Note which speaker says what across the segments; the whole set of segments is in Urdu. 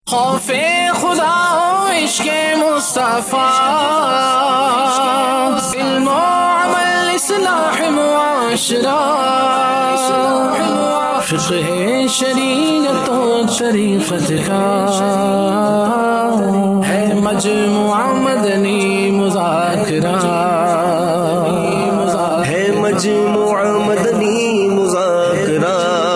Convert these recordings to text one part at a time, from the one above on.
Speaker 1: خوف خدا و عشق مصطفیٰ، علم و عمل اصلاح معاشرہ، فقہ شریعت و شریفت کا ہے مجموعہ مدنی مذاکرہ،
Speaker 2: ہے مجموعہ مدنی مذاکرہ،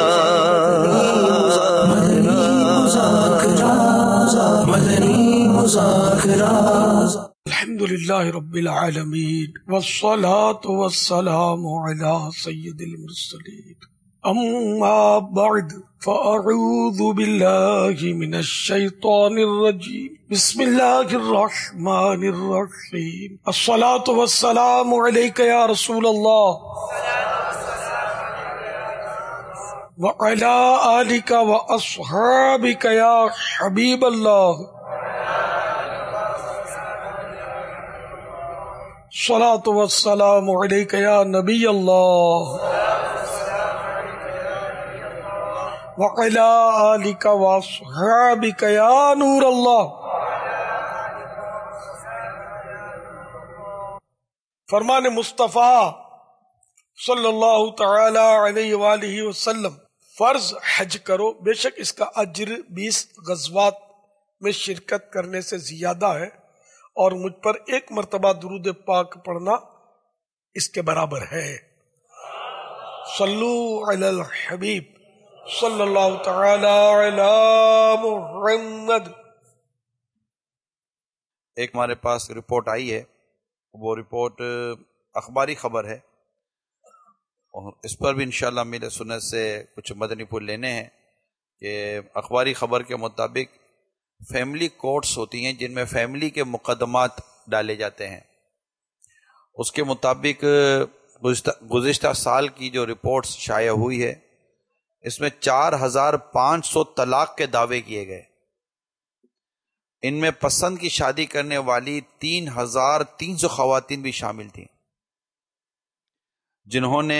Speaker 2: مدنی مذاکرہ۔
Speaker 3: الحمدللہ رب العالمین والصلاة والسلام علی سید المرسلین، اما بعد فاعوذ باللہ من الشیطان الرجیم، بسم اللہ الرحمن الرحیم۔ الصلاة والسلام علیک یا رسول اللہ وعلی آلک واصحابک یا حبیب اللہ، صلاۃ والسلام علیک یا نبی اللہ وعلی آلک واصحابک یا نور اللہ۔ فرمان مصطفیٰ صلی اللہ تعالی علیہ وآلہ وسلم، فرض حج کرو، بے شک اس کا اجر 20 غزوات میں شرکت کرنے سے زیادہ ہے، اور مجھ پر ایک مرتبہ درود پاک پڑھنا اس کے برابر ہے۔ صلو علی الحبیب صلی اللہ تعالی علی محمد۔
Speaker 4: ایک ہمارے پاس رپورٹ آئی ہے، وہ رپورٹ اخباری خبر ہے، اور اس پر بھی انشاءاللہ میرے سنت سے کچھ مدنی پھول لینے ہیں کہ اخباری خبر کے مطابق فیملی کورٹس ہوتی ہیں جن میں فیملی کے مقدمات ڈالے جاتے ہیں۔ اس کے مطابق گزشتہ سال کی جو رپورٹس شائع ہوئی ہے، اس میں 4500 طلاق کے دعوے کیے گئے۔ ان میں پسند کی شادی کرنے والی 3300 خواتین بھی شامل تھیں، جنہوں نے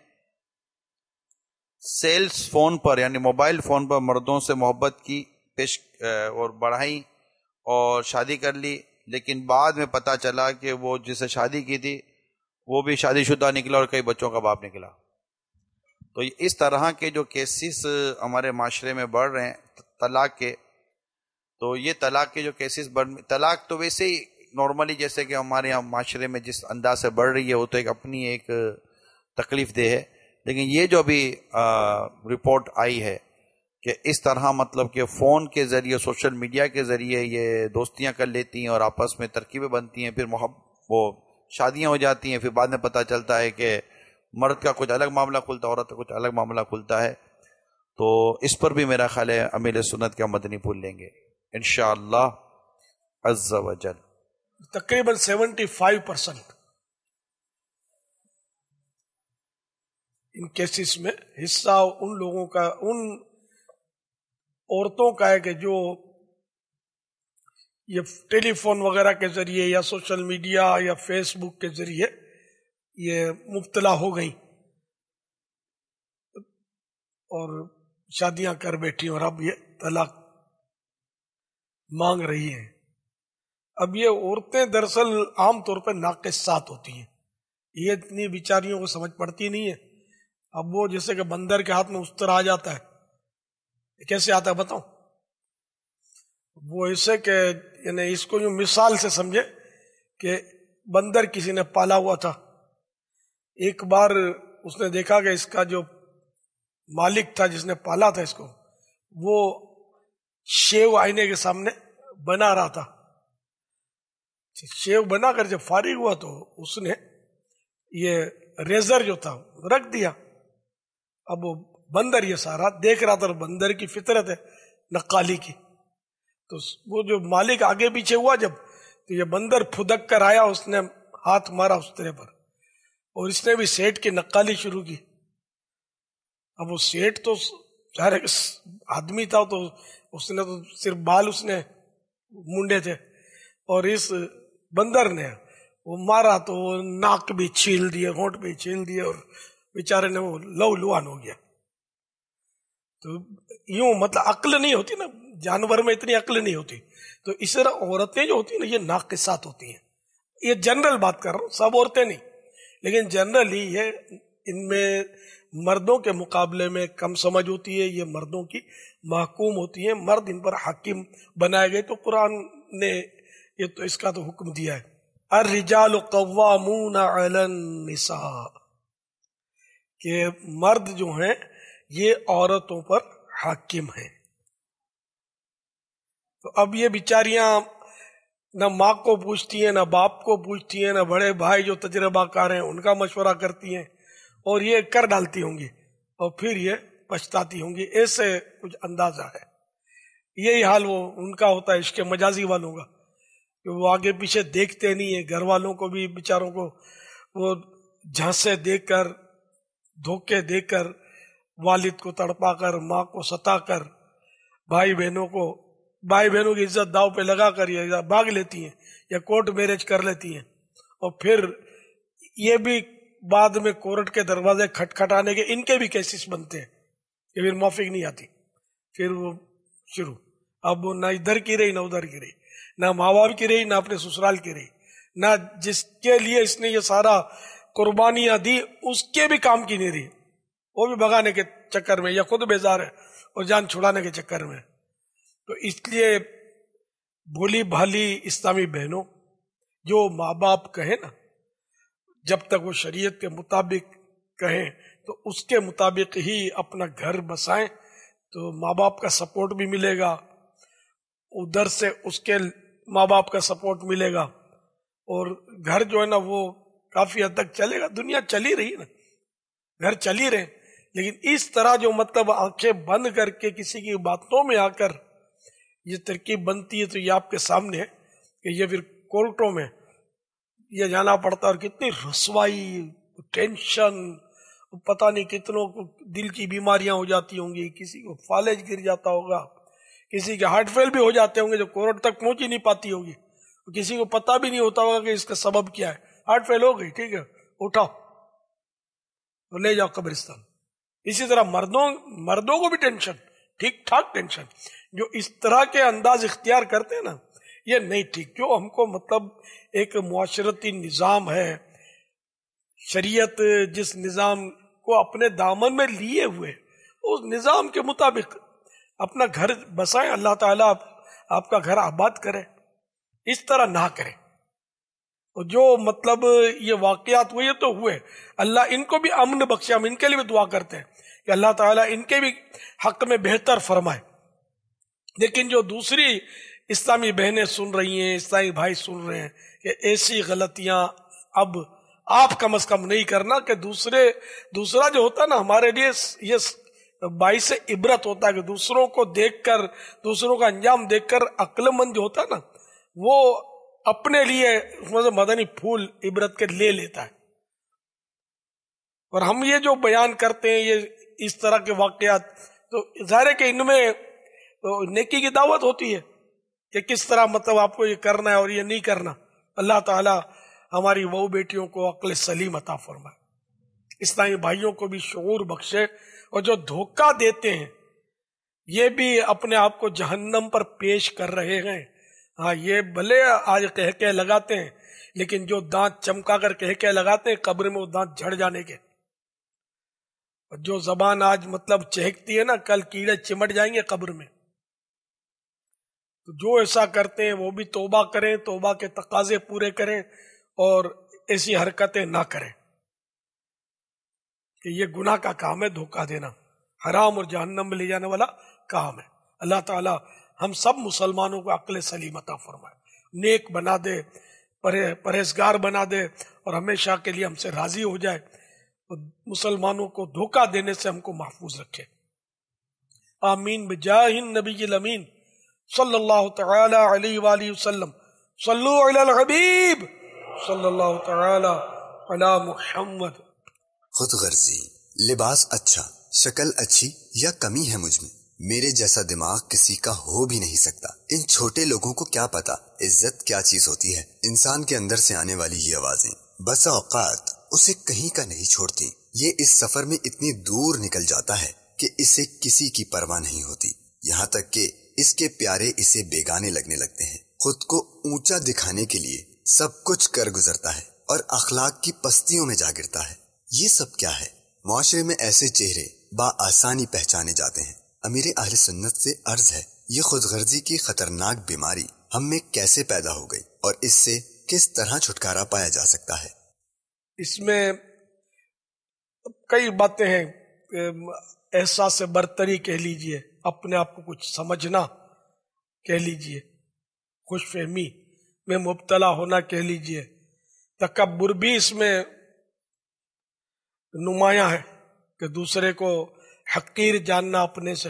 Speaker 4: سیلز فون پر یعنی موبائل فون پر مردوں سے محبت کی پیش اور بڑھائی اور شادی کر لی، لیکن بعد میں پتہ چلا کہ وہ جسے شادی کی تھی وہ بھی شادی شدہ نکلا اور کئی بچوں کا باپ نکلا۔ تو اس طرح کے جو کیسز ہمارے معاشرے میں بڑھ رہے ہیں طلاق کے، تو یہ طلاق کے جو کیسز طلاق تو ویسے ہی نارملی جیسے کہ ہمارے یہاں معاشرے میں جس انداز سے بڑھ رہی ہے وہ تو ایک اپنی ایک تکلیف دہ ہے، لیکن یہ جو ابھی رپورٹ آئی ہے کہ اس طرح مطلب کہ فون کے ذریعے سوشل میڈیا کے ذریعے یہ دوستیاں کر لیتی ہیں اور آپس میں ترکیبیں بنتی ہیں، پھر وہ شادیاں ہو جاتی ہیں، پھر بعد میں پتہ چلتا ہے کہ مرد کا کچھ الگ معاملہ کھلتا ہے، عورت کا کچھ الگ معاملہ کھلتا ہے۔ تو اس پر بھی میرا خیال ہے امیر سنت کا مدنی پھول لیں گے انشاءاللہ عز و جل۔
Speaker 3: تقریباً 75% ان کیسز میں حصہ ان لوگوں کا، ان عورتوں کا ہے کہ جو یہ ٹیلی فون وغیرہ کے ذریعے یا سوشل میڈیا یا فیس بک کے ذریعے یہ مبتلا ہو گئیں اور شادیاں کر بیٹھی اور اب یہ طلاق مانگ رہی ہیں۔ اب یہ عورتیں دراصل عام طور پہ ناقصات ہوتی ہیں، یہ اتنی بیچاریوں کو سمجھ پڑتی نہیں ہے۔ اب وہ جیسے کہ بندر کے ہاتھ میں استر آ جاتا ہے، کیسے آتا ہے بتاؤں؟ وہ ایسے کہ یعنی اس کو یوں مثال سے سمجھے کہ بندر کسی نے پالا ہوا تھا، ایک بار اس نے دیکھا کہ اس کا جو مالک تھا جس نے پالا تھا اس کو، وہ شیو آئینے کے سامنے بنا رہا تھا۔ شیو بنا کر جب فارغ ہوا تو اس نے یہ ریزر جو تھا رکھ دیا۔ اب وہ بندر یہ سارا دیکھ رہا تھا، اور بندر کی فطرت ہے نقالی کی، تو وہ جو مالک آگے پیچھے ہوا جب، تو یہ بندر پھدک کر آیا، اس نے ہاتھ مارا اس طرح پر، اور اس نے بھی سیٹ کی نقالی شروع کی۔ اب وہ سیٹ تو ظاہر آدمی تھا، تو اس نے تو صرف بال اس نے مونڈے تھے، اور اس بندر نے وہ مارا تو وہ ناک بھی چھیل دیے، ہونٹ بھی چھیل دیے، اور بیچارے نے وہ لو لوان ہو گیا۔ تو یوں مطلب عقل نہیں ہوتی نا، جانور میں اتنی عقل نہیں ہوتی، تو اس طرح عورتیں جو ہوتی ہیں نا یہ ناقصات ہوتی ہیں. یہ جنرل بات کر رہا ہوں، سب عورتیں نہیں، لیکن جنرلی یہ ان میں مردوں کے مقابلے میں کم سمجھ ہوتی ہے، یہ مردوں کی محکوم ہوتی ہیں، مرد ان پر حاکم بنائے گئے. تو قرآن نے یہ تو اس کا تو حکم دیا ہے، الرجال قوامون علی النساء، کہ مرد جو ہیں یہ عورتوں پر حاکم ہیں. تو اب یہ بیچاریاں نہ ماں کو پوچھتی ہیں، نہ باپ کو پوچھتی ہیں، نہ بڑے بھائی جو تجربہ کار ہیں ان کا مشورہ کرتی ہیں، اور یہ کر ڈالتی ہوں گی اور پھر یہ پچھتاتی ہوں گی. ایسے کچھ اندازہ ہے. یہی حال وہ ان کا ہوتا ہے عشق مجازی والوں کا، کہ وہ آگے پیچھے دیکھتے نہیں ہیں، گھر والوں کو بھی بیچاروں کو وہ جھانسے دے کر، دھوکے دے کر، والد کو تڑپا کر، ماں کو ستا کر، بھائی بہنوں کی عزت داؤ پہ لگا کر یہ بھاگ لیتی ہیں یا کورٹ میرج کر لیتی ہیں. اور پھر یہ بھی بعد میں کورٹ کے دروازے کھٹکھٹانے کے ان کے بھی کیسز بنتے ہیں کہ پھر موافق نہیں آتی، پھر وہ شروع. اب وہ نہ ادھر کی رہی نہ ادھر کی رہی، نہ ماں باپ کی رہی نہ اپنے سسرال کی رہی، نہ جس کے لیے اس نے یہ سارا قربانیاں دی اس کے بھی کام کی نہیں رہی، وہ بھی بھگانے کے چکر میں یا خود بیزار ہے اور جان چھڑانے کے چکر میں. تو اس لیے بھولی بھالی اسلامی بہنوں، جو ماں باپ کہیں نا، جب تک وہ شریعت کے مطابق کہیں تو اس کے مطابق ہی اپنا گھر بسائیں، تو ماں باپ کا سپورٹ بھی ملے گا، ادھر سے اس کے ماں باپ کا سپورٹ ملے گا، اور گھر جو ہے نا وہ کافی حد تک چلے گا. دنیا چلی رہی ہے نا، گھر چل ہی رہے، لیکن اس طرح جو مطلب آنکھیں بند کر کے کسی کی باتوں میں آ کر یہ ترکیب بنتی ہے، تو یہ آپ کے سامنے ہے کہ یہ پھر کورٹوں میں یہ جانا پڑتا ہے، اور کتنی رسوائی، ٹینشن، پتہ نہیں کتنوں کو دل کی بیماریاں ہو جاتی ہوں گی، کسی کو فالج گر جاتا ہوگا، کسی کے ہارٹ فیل بھی ہو جاتے ہوں گے جو کورٹ تک پہنچ ہی نہیں پاتی ہوگی، کسی کو پتہ بھی نہیں ہوتا ہوگا کہ اس کا سبب کیا ہے. ہارٹ فیل ہو گئی، ٹھیک ہے اٹھاؤ تو لے جاؤ قبرستان. اسی طرح مردوں کو بھی ٹینشن، ٹھیک ٹھاک ٹینشن. جو اس طرح کے انداز اختیار کرتے ہیں نا یہ نہیں ٹھیک. جو ہم کو مطلب ایک معاشرتی نظام ہے، شریعت جس نظام کو اپنے دامن میں لیے ہوئے اس نظام کے مطابق اپنا گھر بسائیں. اللہ تعالیٰ آپ کا گھر آباد کرے، اس طرح نہ کرے. اور جو مطلب یہ واقعات ہوئے تو ہوئے، اللہ ان کو بھی امن بخشے. ہم ان کے لیے بھی دعا کرتے ہیں کہ اللہ تعالیٰ ان کے بھی حق میں بہتر فرمائے. لیکن جو دوسری اسلامی بہنیں سن رہی ہیں، اسلامی بھائی سن رہے ہیں کہ ایسی غلطیاں اب آپ کم از کم نہیں کرنا، کہ دوسرا جو ہوتا ہے نا ہمارے لیے یہ باعث عبرت ہوتا ہے کہ دوسروں کو دیکھ کر، دوسروں کا انجام دیکھ کر عقل مند جو ہوتا ہے نا وہ اپنے لیے مدنی پھول عبرت کے لے لیتا ہے. اور ہم یہ جو بیان کرتے ہیں یہ اس طرح کے واقعات، تو ظاہر ہے کہ ان میں تو نیکی کی دعوت ہوتی ہے کہ کس طرح مطلب آپ کو یہ کرنا ہے اور یہ نہیں کرنا. اللہ تعالی ہماری بہو بیٹیوں کو عقل سلیم عطا فرمائے، اسلامی بھائیوں کو بھی شعور بخشے، اور جو دھوکہ دیتے ہیں یہ بھی اپنے آپ کو جہنم پر پیش کر رہے ہیں. ہاں یہ بھلے آج کہہ لگاتے ہیں، لیکن جو دانت چمکا کر کہہ لگاتے ہیں قبر میں وہ دانت جھڑ جانے کے. جو زبان آج مطلب چہکتی ہے نا کل کیڑے چمٹ جائیں گے قبر میں. تو جو ایسا کرتے ہیں وہ بھی توبہ کریں، توبہ کے تقاضے پورے کریں اور ایسی حرکتیں نہ کریں کہ یہ گناہ کا کام ہے. دھوکہ دینا حرام اور جہنم میں لے جانے والا کام ہے. اللہ تعالی ہم سب مسلمانوں کو عقل سلیم عطا فرمائے، نیک بنا دے، پرہیزگار بنا دے، اور ہمیشہ کے لیے ہم سے راضی ہو جائے. مسلمانوں کو دھوکہ دینے سے ہم کو محفوظ رکھے. آمین بجاہ النبی الامین صلی اللہ تعالی علیہ وآلہ وسلم. صلو علی الحبیب صلی اللہ تعالی علی محمد.
Speaker 5: خود غرضی، لباس اچھا، شکل اچھی یا کمی ہے مجھ میں، میرے جیسا دماغ کسی کا ہو بھی نہیں سکتا. ان چھوٹے لوگوں کو کیا پتا عزت کیا چیز ہوتی ہے. انسان کے اندر سے آنے والی یہ آوازیں بسا اوقات اسے کہیں کا نہیں چھوڑتی. یہ اس سفر میں اتنی دور نکل جاتا ہے کہ اسے کسی کی پرواہ نہیں ہوتی، یہاں تک کہ اس کے پیارے اسے بیگانے لگنے لگتے ہیں۔ خود کو اونچا دکھانے کے لیے سب کچھ کر گزرتا ہے اور اخلاق کی پستیوں میں جا گرتا ہے۔ یہ سب کیا ہے؟ معاشرے میں ایسے چہرے بآسانی پہچانے جاتے ہیں۔ امیر اہل سنت سے عرض ہے، یہ خود غرضی کی خطرناک بیماری ہم میں کیسے پیدا ہو گئی اور اس سے کس طرح چھٹکارا پایا جا سکتا ہے؟
Speaker 3: اس میں کئی باتیں ہیں، احساس برتری کہہ لیجئے، اپنے آپ کو کچھ سمجھنا کہہ لیجئے، خوش فہمی میں مبتلا ہونا کہہ لیجئے، تکبر بھی اس میں نمایاں ہے کہ دوسرے کو حقیر جاننا اپنے سے۔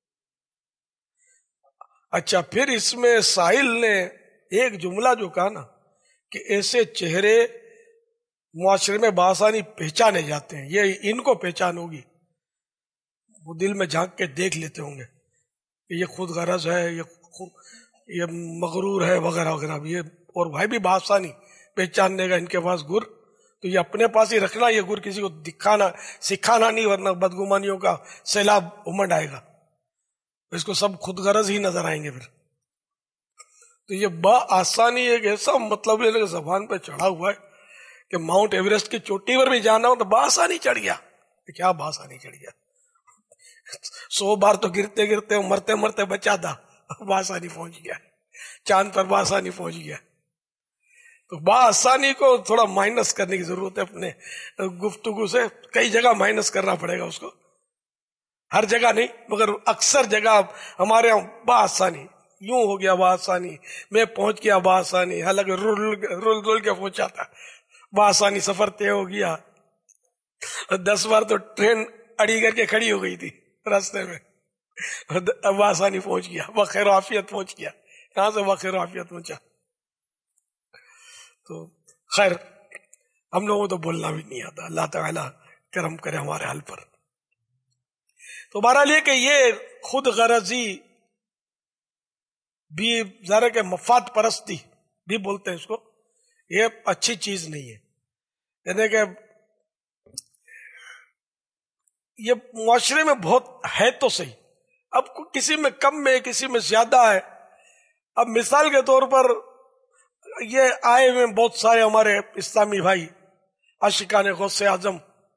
Speaker 3: اچھا، پھر اس میں ساحل نے ایک جملہ جو کہا نا کہ ایسے چہرے معاشرے میں بآسانی پہچانے جاتے ہیں، یہ ان کو پہچان ہوگی، وہ دل میں جھانک کے دیکھ لیتے ہوں گے کہ یہ خود غرض ہے، یہ مغرور ہے وغیرہ وغیرہ، یہ اور بھائی بھی بآسانی پہچاننے گا ان کے پاس گر، تو یہ اپنے پاس ہی رکھنا، یہ گر کسی کو دکھانا سکھانا نہیں، ورنہ بدگمانیوں کا سیلاب امڈ آئے گا، اس کو سب خود غرض ہی نظر آئیں گے۔ پھر تو یہ بآسانی ایک ایسا مطلب ہے کہ زبان پہ چڑھا ہوا ہے کہ ماؤنٹ ایوریسٹ کی چوٹی پر بھی جانا ہو تو بآسانی چڑھ گیا، کیا بآسانی چڑھ گیا، 100 بار تو گرتے گرتے مرتے مرتے بچا تھا، بآسانی پہنچ گیا، چاند پر بآسانی پہنچ گیا۔ تو بآسانی کو تھوڑا مائنس کرنے کی ضرورت ہے، اپنے گفتگو سے کئی جگہ مائنس کرنا پڑے گا اس کو، ہر جگہ نہیں مگر اکثر جگہ ہمارے یہاں بآسانی، یوں ہو گیا بآسانی، میں پہنچ گیا بآسانی، حالانکہ رول کے پہنچا تھا، بآسانی سفر طے ہو گیا، 10 بار تو ٹرین اڑی کر کے کھڑی ہو گئی تھی راستے میں، بآسانی پہنچ گیا، بخیر و عافیت پہنچ گیا، کہاں سے بخیر و عافیت پہنچا؟ تو خیر، ہم لوگوں کو تو بولنا بھی نہیں آتا، اللہ تعالیٰ کرم کرے ہمارے حال پر۔ تو بہرحال یہ کہ یہ خود غرضی بھی ذرا کہ مفاد پرستی بھی بولتے ہیں اس کو، یہ اچھی چیز نہیں ہے، یعنی کہ یہ معاشرے میں بہت ہے تو صحیح، اب کسی میں کم ہے کسی میں زیادہ ہے۔ اب مثال کے طور پر یہ آئے ہوئے بہت سارے ہمارے اسلامی بھائی عاشقان غوث اعظم،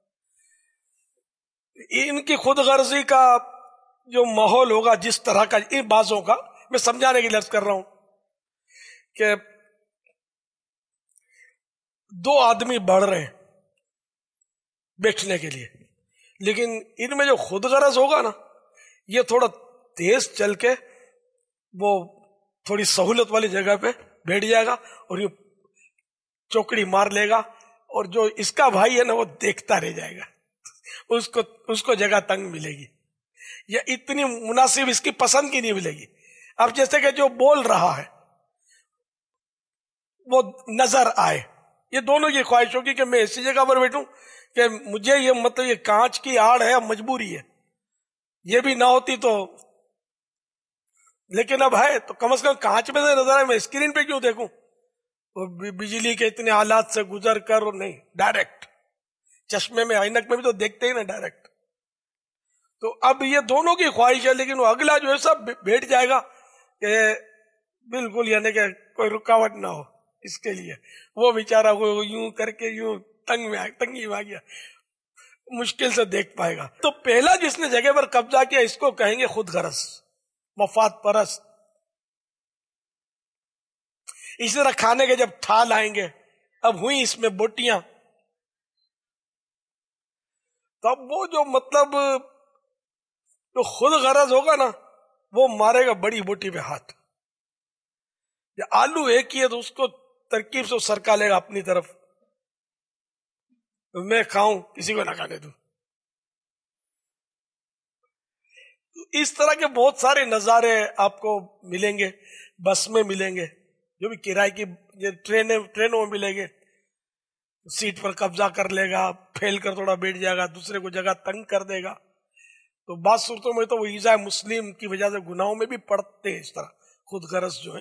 Speaker 3: ان کی خود غرضی کا جو ماحول ہوگا جس طرح کا، ان بازوں کا میں سمجھانے کی لفظ کر رہا ہوں کہ 2 آدمی بڑھ رہے ہیں بیٹھنے کے لیے، لیکن ان میں جو خود غرض ہوگا نا، یہ تھوڑا تیز چل کے وہ تھوڑی سہولت والی جگہ پہ بیٹھ جائے گا اور یہ چوکڑی مار لے گا، اور جو اس کا بھائی ہے نا وہ دیکھتا رہ جائے گا، اس کو جگہ تنگ ملے گی، یا اتنی مناسب اس کی پسند کی نہیں ملے گی۔ اب جیسے کہ جو بول رہا ہے وہ نظر آئے، یہ دونوں کی خواہش ہوگی کہ میں ایسی جگہ پر بیٹھوں کہ مجھے یہ مطلب یہ کانچ کی آڑ ہے، مجبوری ہے، یہ بھی نہ ہوتی تو، لیکن اب ہے تو کم از کم کانچ میں سے نظر آئے، میں اسکرین پہ کیوں دیکھوں؟ بجلی کے اتنے حالات سے گزر کر نہیں، ڈائریکٹ چشمے میں اینک میں بھی تو دیکھتے ہی نا ڈائریکٹ۔ تو اب یہ دونوں کی خواہش ہے، لیکن وہ اگلا جو ہے سب بیٹھ جائے گا کہ بالکل، یعنی کہ کوئی رکاوٹ نہ ہو اس کے لیے، وہ بیچارہ وہ یوں کر کے یوں تنگی میں آ گیا، مشکل سے دیکھ پائے گا۔ تو پہلا جس نے جگہ پر قبضہ کیا اس کو کہیں گے خود غرض، مفاد پرست۔ اسی طرح کھانے کے جب تھال آئیں گے، اب ہوئی اس میں بوٹیاں، تو اب وہ جو مطلب جو خود غرض ہوگا نا وہ مارے گا بڑی بوٹی پہ ہاتھ، یا آلو ایک ہی ہے تو اس کو ترکیب سے سرکا لے گا اپنی طرف، میں کھاؤں کسی کو نہ کھانے دوں۔ اس طرح کے بہت سارے نظارے آپ کو ملیں گے، بس میں ملیں گے، جو بھی کرائے کی ٹرینوں میں ملیں گے، سیٹ پر قبضہ کر لے گا، پھیل کر تھوڑا بیٹھ جائے گا، دوسرے کو جگہ تنگ کر دے گا۔ تو بعض صورتوں میں تو وہ ایذاء مسلم کی وجہ سے گناہوں میں بھی پڑتے ہیں، اس طرح خود غرض جو ہے۔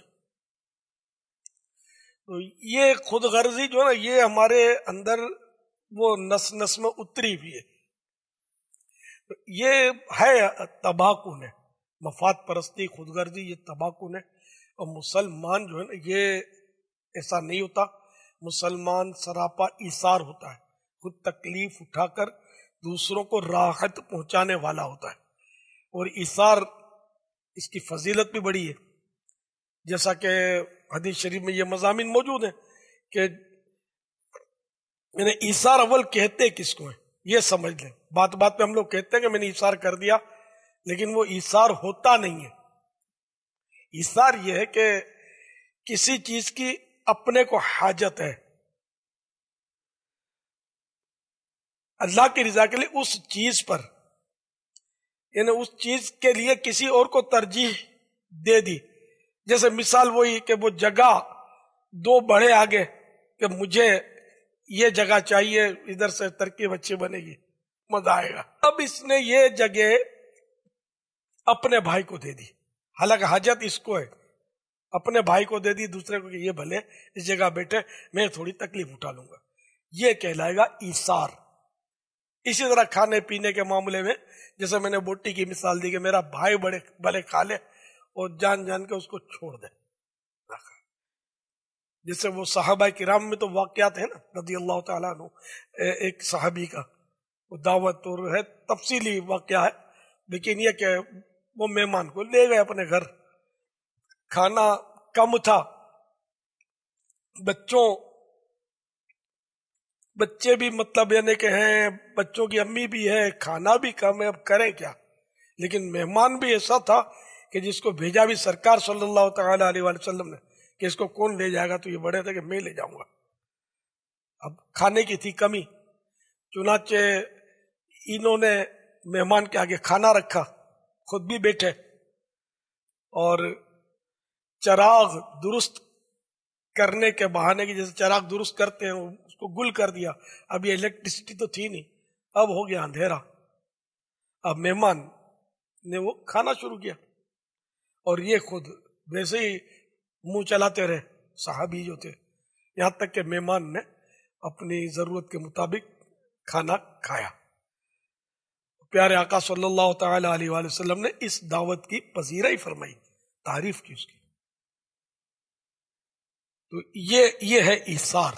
Speaker 3: تو یہ خود غرضی جو ہے نا، یہ ہمارے اندر وہ نس نس میں اتری بھی ہے۔ یہ ہے تباہ کن ہے، مفاد پرستی، خود غرضی، یہ تباہ کن ہے۔ اور مسلمان جو ہے نا یہ ایسا نہیں ہوتا، مسلمان سراپا ایثار ہوتا ہے، خود تکلیف اٹھا کر دوسروں کو راحت پہنچانے والا ہوتا ہے، اور ایثار اس کی فضیلت بھی بڑی ہے، جیسا کہ حدیث شریف میں یہ مضامین موجود ہیں کہ یعنی ایثار اول کہتے کس کو ہیں یہ سمجھ لیں۔ بات بات پہ ہم لوگ کہتے ہیں کہ میں نے ایثار کر دیا، لیکن وہ ایثار ہوتا نہیں ہے۔ ایثار یہ ہے کہ کسی چیز کی اپنے کو حاجت ہے، اللہ کی رضا کے لیے اس چیز پر، یعنی اس چیز کے لیے کسی اور کو ترجیح دے دی۔ جیسے مثال وہی کہ وہ جگہ دو بڑے آگے کہ مجھے یہ جگہ چاہیے، ادھر سے ترکیب اچھی بنے گی، مزہ آئے گا۔ اب اس نے یہ جگہ اپنے بھائی کو دے دی، حالانکہ حاجت اس کو ہے، اپنے بھائی کو دے دی دوسرے کو کہ یہ بھلے اس جگہ بیٹھے، میں تھوڑی تکلیف اٹھا لوں گا، یہ کہلائے گا ایثار۔ اسی طرح کھانے پینے کے معاملے میں جیسے میں نے بوٹی کی مثال دی کہ میرا بھائی بڑے کھا لے اور جان جان کے اس کو چھوڑ دے، جیسے وہ صحابہ کرام میں تو واقعات ہیں نا رضی اللہ تعالیٰ عنہ، ایک صحابی کا وہ دعوت اور ہے، تفصیلی واقعہ ہے، لیکن یہ کہ وہ مہمان کو لے گئے اپنے گھر، کھانا کم تھا، بچے بھی مطلب یعنی کہ ہیں، بچوں کی امی بھی ہے، کھانا بھی کم ہے، اب کریں کیا؟ لیکن مہمان بھی ایسا تھا کہ جس کو بھیجا بھی سرکار صلی اللہ تعالی علیہ وآلہ وسلم نے کہ اس کو کون لے جائے گا، تو یہ بڑے تھے کہ میں لے جاؤں گا۔ اب کھانے کی تھی کمی، چنانچہ انہوں نے مہمان کے آگے کھانا رکھا، خود بھی بیٹھے، اور چراغ درست کرنے کے بہانے کی، جیسے چراغ درست کرتے ہیں اس کو گل کر دیا، اب یہ الیکٹریسٹی تو تھی نہیں، اب ہو گیا اندھیرا، اب مہمان نے وہ کھانا شروع کیا اور یہ خود ویسے ہی منہ چلاتے رہے صحابی جو تھے، یہاں تک کہ مہمان نے اپنی ضرورت کے مطابق کھانا کھایا۔ پیارے آقا صلی اللہ تعالی علیہ وآلہ وسلم نے اس دعوت کی پذیرائی فرمائی، تعریف کی اس کی۔ تو یہ ہے ایثار،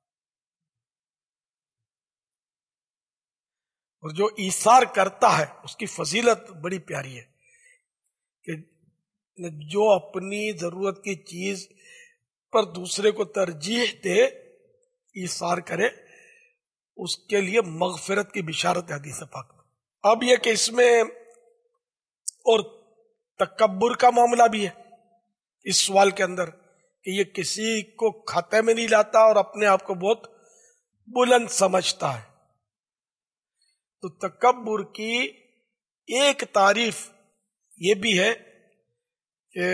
Speaker 3: اور جو ایثار کرتا ہے اس کی فضیلت بڑی پیاری ہے کہ جو اپنی ضرورت کی چیز پر دوسرے کو ترجیح دے، ایثار کرے، اس کے لیے مغفرت کی بشارت ہے حدیث پاک میں۔ اب یہ کہ اس میں اور تکبر کا معاملہ بھی ہے اس سوال کے اندر، کہ یہ کسی کو کھاتے میں نہیں لاتا اور اپنے آپ کو بہت بلند سمجھتا ہے۔ تو تکبر کی ایک تعریف یہ بھی ہے کہ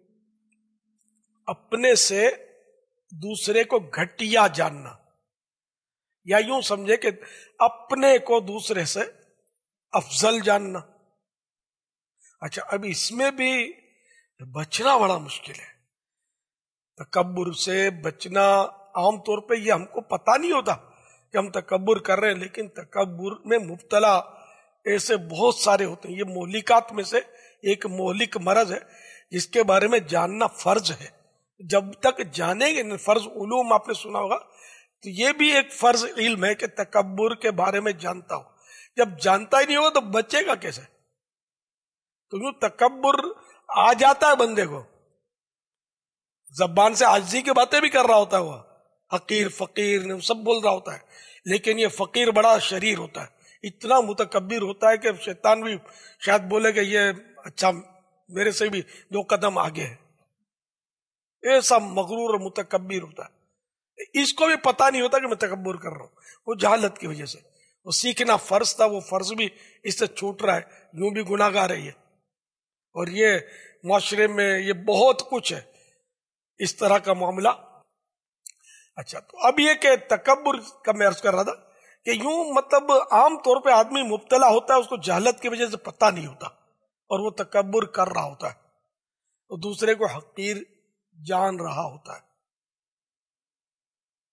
Speaker 3: اپنے سے دوسرے کو گھٹیا جاننا، یا یوں سمجھے کہ اپنے کو دوسرے سے افضل جاننا۔ اچھا، اب اس میں بھی بچنا بڑا مشکل ہے، تکبر سے بچنا۔ عام طور پہ یہ ہم کو پتہ نہیں ہوتا کہ ہم تکبر کر رہے ہیں، لیکن تکبر میں مبتلا ایسے بہت سارے ہوتے ہیں۔ یہ مہلکات میں سے ایک مہلک مرض ہے جس کے بارے میں جاننا فرض ہے۔ جب تک جانیں گے، فرض علوم آپ نے سنا ہوگا، تو یہ بھی ایک فرض علم ہے کہ تکبر کے بارے میں جانتا ہو۔ جب جانتا ہی نہیں ہوگا تو بچے گا کیسے؟ تو یوں تکبر آ جاتا ہے بندے کو، زبان سے عاجزی کی باتیں بھی کر رہا ہوتا ہے، وہ حقیر فقیر سب بول رہا ہوتا ہے، لیکن یہ فقیر بڑا شریر ہوتا ہے، اتنا متکبر ہوتا ہے کہ شیطان بھی شاید بولے کہ یہ اچھا میرے سے بھی 2 قدم آگے ہے، ایسا مغرور اور متکبر ہوتا ہے۔ اس کو بھی پتا نہیں ہوتا کہ میں تکبر کر رہا ہوں، وہ جہالت کی وجہ سے۔ وہ سیکھنا فرض تھا، وہ فرض بھی اس سے چھوٹ رہا ہے، یوں بھی گناہ گار ہے یہ۔ اور یہ معاشرے میں یہ بہت کچھ ہے اس طرح کا معاملہ۔ اچھا، تو اب یہ کہ تکبر کا میں عرض کر رہا تھا کہ یوں مطلب عام طور پہ آدمی مبتلا ہوتا ہے، اس کو جہالت کی وجہ سے پتہ نہیں ہوتا اور وہ تکبر کر رہا ہوتا ہے، اور دوسرے کو حقیر جان رہا ہوتا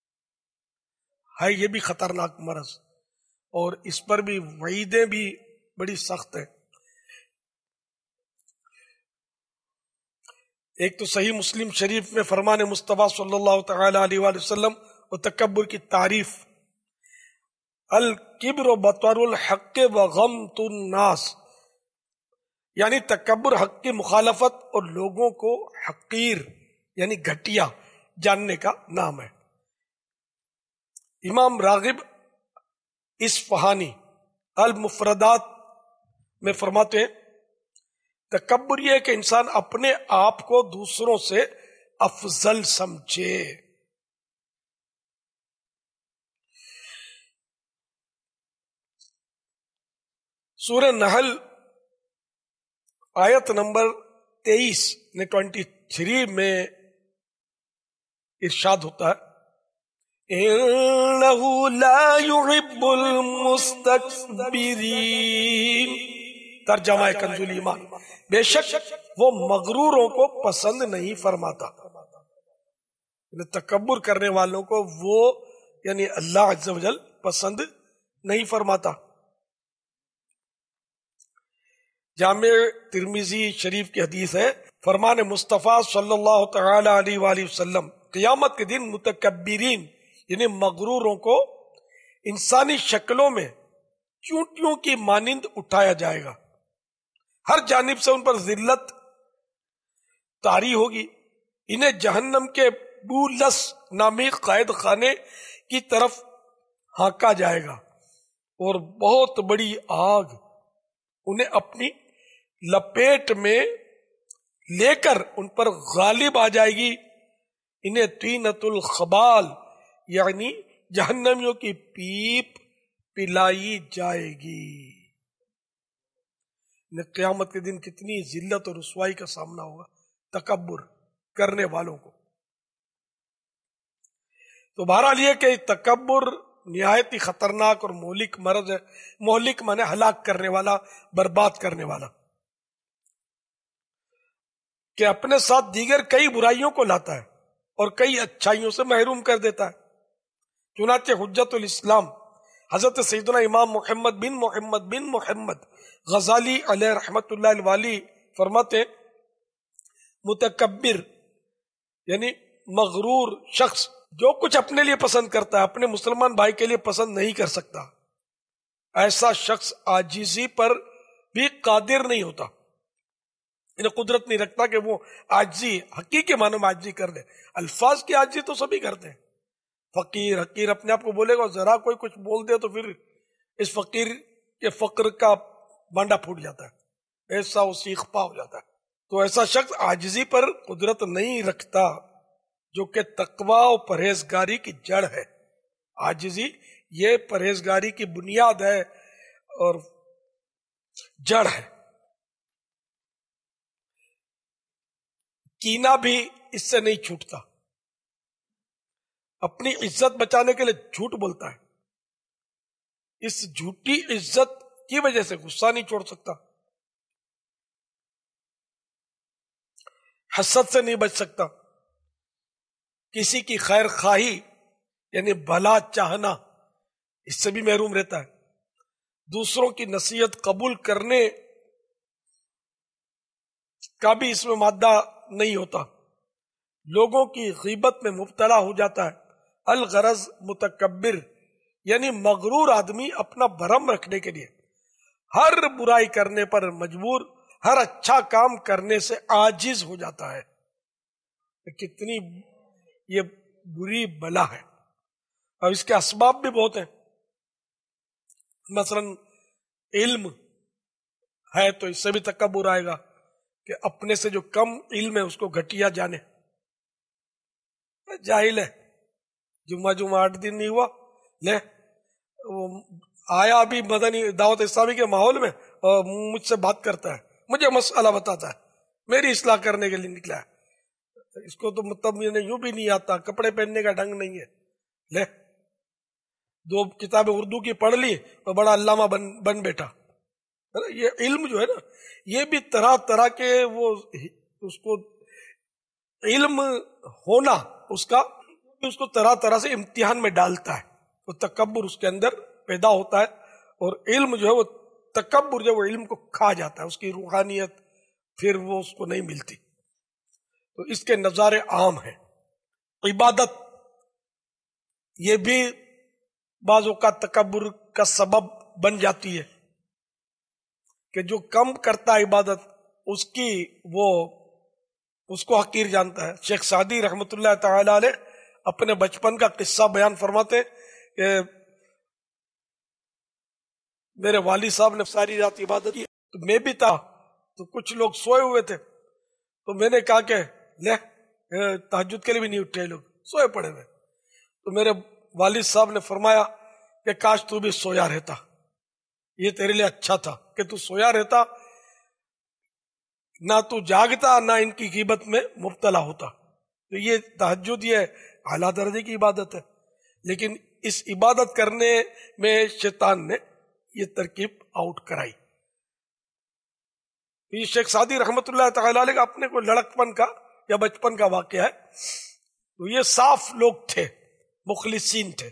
Speaker 3: ہے۔ یہ بھی خطرناک مرض، اور اس پر بھی وعیدیں بھی بڑی سخت ہے. ایک تو صحیح مسلم شریف میں فرمان مصطفیٰ صلی اللہ تعالی علیہ وآلہ وسلم اور تکبر کی تعریف، الکبر بطر الحق وغمط الناس، یعنی تکبر حق کی مخالفت اور لوگوں کو حقیر یعنی گھٹیا جاننے کا نام ہے. امام راغب اصفہانی المفردات میں فرماتے ہیں تکبر یہ ہے کہ انسان اپنے آپ کو دوسروں سے افضل سمجھے. سورہ نحل آیت نمبر 23 نے 23 میں ارشاد ہوتا ہے اِنَّهُ لَا يُحِبُّ الْمُسْتَكْبِرِينَ. ترجمہ کنز الایمان، بے شک وہ مغروروں کو پسند نہیں فرماتا. یعنی تکبر کرنے والوں کو وہ یعنی اللہ عز و جل پسند نہیں فرماتا. جامع ترمذی شریف کی حدیث ہے، فرمان مصطفیٰ صلی اللہ تعالی علیہ وآلہ وسلم قیامت کے دن متکبرین یعنی مغروروں کو انسانی شکلوں میں چونٹیوں کی مانند اٹھایا جائے گا. ہر جانب سے ان پر ذلت طاری ہوگی. انہیں جہنم کے بولس نامی قید خانے کی طرف ہانکا جائے گا اور بہت بڑی آگ انہیں اپنی لپیٹ میں لے کر ان پر غالب آ جائے گی. انہیں طینۃ الخبال یعنی جہنمیوں کی پیپ پلائی جائے گی. قیامت کے دن کتنی ذلت اور رسوائی کا سامنا ہوگا تکبر کرنے والوں کو. تو بہرحال یہ کہ تکبر نہایت ہی خطرناک اور مہلک مرض ہے. مہلک مانے ہلاک کرنے والا، برباد کرنے والا، کہ اپنے ساتھ دیگر کئی برائیوں کو لاتا ہے اور کئی اچھائیوں سے محروم کر دیتا ہے. چنانچہ حجت الاسلام حضرت سیدنا امام محمد بن محمد غزالی علیہ رحمت اللہ الوالی فرماتے ہیں متکبر یعنی مغرور شخص جو کچھ اپنے لیے پسند کرتا ہے اپنے مسلمان بھائی کے لیے پسند نہیں کر سکتا. ایسا شخص عاجزی پر بھی قادر نہیں ہوتا، انہیں قدرت نہیں رکھتا کہ وہ عاجزی حقیقی معنوں میں عاجزی کر دے. الفاظ کی عاجزی تو سبھی کرتے ہیں. فقیر حقیر اپنے آپ کو بولے گا، ذرا کوئی کچھ بول دے تو پھر اس فقیر کے فقر کا بانڈا پھوٹ جاتا ہے، ایسا وہ سیخ پا ہو جاتا ہے. تو ایسا شخص عاجزی پر قدرت نہیں رکھتا جو کہ تقوی و پرہیزگاری کی جڑ ہے. عاجزی یہ پرہیزگاری کی بنیاد ہے اور جڑ ہے. کینہ بھی اس سے نہیں چھوٹتا، اپنی عزت بچانے کے لیے جھوٹ بولتا ہے. اس جھوٹی عزت کی وجہ سے غصہ نہیں چھوڑ سکتا، حسد سے نہیں بچ سکتا، کسی کی خیر خواہی یعنی بھلا چاہنا اس سے بھی محروم رہتا ہے. دوسروں کی نصیحت قبول کرنے کا بھی اس میں مادہ نہیں ہوتا. لوگوں کی غیبت میں مبتلا ہو جاتا ہے. الغرض متکبر یعنی مغرور آدمی اپنا بھرم رکھنے کے لیے ہر برائی کرنے پر مجبور، ہر اچھا کام کرنے سے عاجز ہو جاتا ہے. کتنی یہ بری بلا ہے. اور اس کے اسباب بھی بہت ہیں. مثلا علم ہے تو اس سے بھی تکبر آئے گا کہ اپنے سے جو کم علم ہے اس کو گھٹیا جانے. جاہل ہے، جمعہ 8 دن نہیں ہوا، لے وہ آیا ابھی مدنی دعوت اسلامی کے ماحول میں اور مجھ سے بات کرتا ہے، مجھے مسئلہ بتاتا ہے، میری اصلاح کرنے کے لیے نکلا ہے. اس کو تو مطلب یوں بھی نہیں آتا، کپڑے پہننے کا ڈھنگ نہیں ہے. لے 2 کتابیں اردو کی پڑھ لی اور بڑا علامہ بن بیٹھا. یہ علم جو ہے نا یہ بھی طرح طرح کے وہ اس کو علم ہونا اس کو طرح طرح سے امتحان میں ڈالتا ہے. وہ تکبر اس کے اندر پیدا ہوتا ہے اور علم جو ہے وہ تکبر جو وہ علم کو کھا جاتا ہے، اس کی روحانیت پھر وہ اس کو نہیں ملتی. تو اس کے نظارے عام ہیں. عبادت یہ بھی بعض اوقات تکبر کا سبب بن جاتی ہے کہ جو کم کرتا ہے عبادت اس کو حقیر جانتا ہے. شیخ سعدی رحمۃ اللہ تعالی علیہ اپنے بچپن کا قصہ بیان فرماتے کہ میرے والد صاحب نے ساری رات عبادت کی، تو میں بھی تھا، تو کچھ لوگ سوئے ہوئے تھے، تو میں نے کہا کہ لے تہجد کے لیے بھی نہیں اٹھے، لوگ سوئے پڑے ہوئے. تو میرے والد صاحب نے فرمایا کہ کاش تو بھی سویا رہتا، یہ تیرے لیے اچھا تھا کہ تو سویا رہتا، نہ تو جاگتا نہ ان کی غیبت میں مبتلا ہوتا. تو یہ تہجد یہ اعلیٰ درجے کی عبادت ہے، لیکن اس عبادت کرنے میں شیطان نے یہ ترکیب آؤٹ کرائی. یہ شیخ سعدی رحمۃ اللہ تعالی علیہ کا اپنے کو لڑکپن کا یا بچپن کا واقعہ ہے. تو یہ صاف لوگ تھے، مخلصین تھے،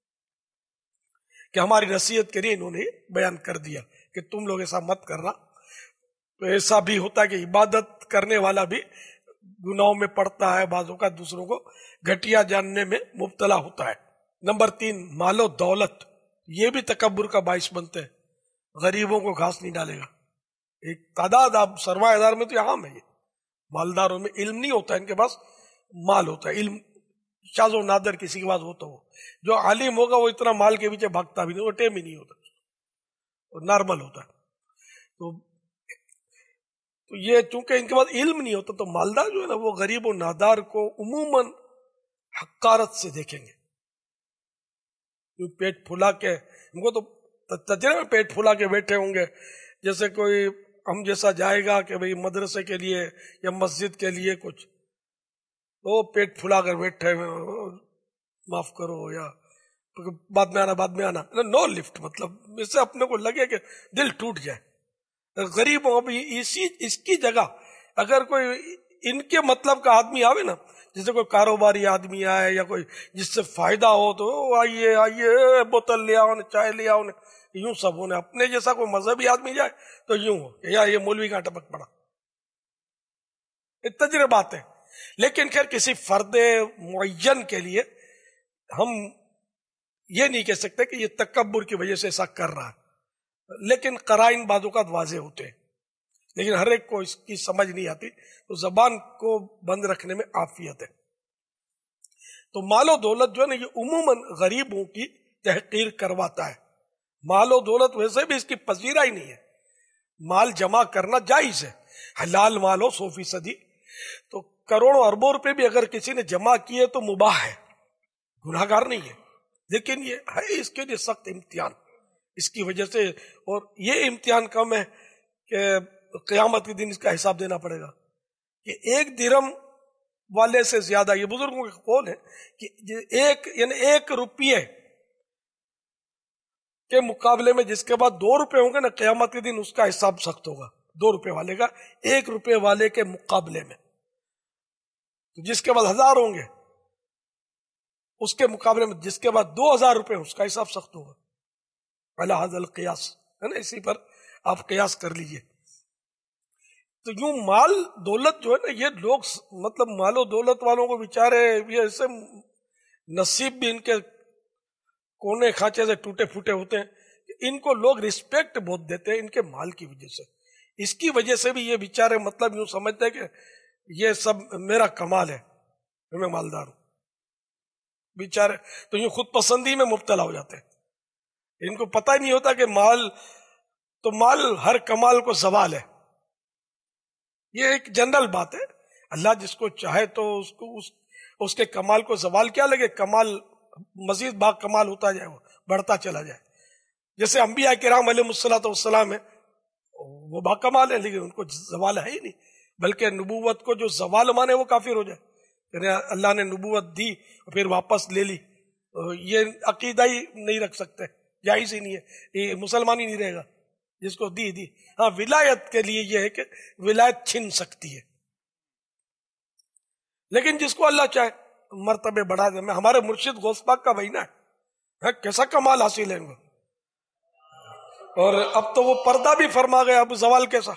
Speaker 3: کہ ہماری نصیحت کے لیے انہوں نے بیان کر دیا کہ تم لوگ ایسا مت کرنا. تو ایسا بھی ہوتا ہے کہ عبادت کرنے والا بھی گناہوں میں پڑتا ہے، بعضوں کا دوسروں کو گھٹیا جاننے میں مبتلا ہوتا ہے. نمبر 3، مال و دولت، یہ بھی تکبر کا باعث بنتے ہیں. غریبوں کو گھاس نہیں ڈالے گا. ایک تعداد آپ سرمایہ دار میں تو عام ہے، یہ مالداروں میں علم نہیں ہوتا، ان کے پاس مال ہوتا ہے. علم شاذ و نادر کسی کے پاس ہوتا ہو. جو عالم ہوگا وہ اتنا مال کے پیچھے بھاگتا بھی نہیں، وہ ٹیم ہی نہیں ہوتا، وہ نارمل ہوتا ہے. تو یہ چونکہ ان کے پاس علم نہیں ہوتا، تو مالدار جو ہے نا وہ غریب و نادار کو عموماً حقارت سے دیکھیں گے. پیٹ پھلا کے ان کو تو تجربے میں پیٹ پھلا کے بیٹھے ہوں گے، جیسے کوئی ہم جیسا جائے گا کہ بھئی مدرسے کے لیے یا مسجد کے لیے کچھ، تو پیٹ پھلا کر بیٹھے ہوئے، معاف کرو یا بعد میں آنا نو لفٹ. مطلب اس سے اپنے کو لگے کہ دل ٹوٹ جائے. غریبوں بھی اس کی جگہ اگر کوئی ان کے مطلب کا آدمی آوے نا، جیسے کوئی کاروباری آدمی آئے یا کوئی جس سے فائدہ ہو، تو آئیے بوتل لے آؤ، چائے لے آؤ، یوں سب ہونے. اپنے جیسا کوئی مذہبی آدمی جائے تو یوں ہو کہ یہ مولوی کا ٹپک پڑا. یہ تجربات ہے. لیکن خیر کسی فرد معین کے لیے ہم یہ نہیں کہہ سکتے کہ یہ تکبر کی وجہ سے ایسا کر رہا ہے، لیکن قرائن بعض اوقات واضح ہوتے ہیں. لیکن ہر ایک کو اس کی سمجھ نہیں آتی، تو زبان کو بند رکھنے میں عافیت ہے. تو مال و دولت جو ہے نا یہ عموماً غریبوں کی تحقیر کرواتا ہے. مال و دولت ویسے بھی اس کی پذیرہ ہی نہیں ہے. مال جمع کرنا جائز ہے، حلال مال ہو 100%. تو کروڑوں اربوں روپے بھی اگر کسی نے جمع کیے تو مباح ہے، گناہ گار نہیں ہے. لیکن یہ ہے اس کے لیے سخت امتحان اس کی وجہ سے، اور یہ امتحان کم ہے کہ قیامت کے دن اس کا حساب دینا پڑے گا کہ 1 درہم والے سے زیادہ، یہ بزرگوں کا قول ہے کہ ایک روپیے کے مقابلے میں جس کے بعد 2 روپے ہوں گے نا، قیامت کے دن اس کا حساب سخت ہوگا. 2 روپے والے کا 1 روپے والے کے مقابلے میں. تو جس کے بعد 1000 ہوں گے اس کے مقابلے میں جس کے بعد 2000 روپے اس کا حساب سخت ہوگا. علی ھذا القیاس ہے نا، اسی پر آپ قیاس کر لیجئے. تو یوں مال دولت جو ہے نا، یہ لوگ مطلب مال و دولت والوں کو بیچارے یہ ایسے نصیب بھی ان کے کونے کھانچے سے ٹوٹے پھوٹے ہوتے ہیں کہ ان کو لوگ رسپیکٹ بہت دیتے ہیں ان کے مال کی وجہ سے. اس کی وجہ سے بھی یہ بیچارے مطلب یوں سمجھتے ہیں کہ یہ سب میرا کمال ہے، میں مالدار ہوں. بیچارے تو یوں خود پسندی میں مبتلا ہو جاتے ہیں. ان کو پتہ ہی نہیں ہوتا کہ مال ہر کمال کو زوال ہے. یہ ایک جنرل بات ہے. اللہ جس کو چاہے تو اس کے کمال کو زوال کیا لگے، کمال مزید با کمال ہوتا جائے، وہ بڑھتا چلا جائے. جیسے انبیاء کرام علیہ الصلوۃ والسلام ہے، وہ با کمال ہے لیکن ان کو زوال ہے ہی نہیں، بلکہ نبوت کو جو زوال مانے وہ کافر ہو جائے. یعنی اللہ نے نبوت دی اور پھر واپس لے لی، یہ عقیدہ ہی نہیں رکھ سکتے، جائز ہی نہیں ہے، یہ مسلمان ہی نہیں رہے گا. جس کو دی. ہاں ولایت کے لیے یہ ہے کہ ولایت چھن سکتی ہے، لیکن جس کو اللہ چاہے مرتبے بڑھا دے. میں ہمارے مرشد غوث پاک کا بہینہ ہے، کیسا کمال حاصل ہے ان کو. اور اب تو وہ پردہ بھی فرما گیا، اب زوال کیسا؟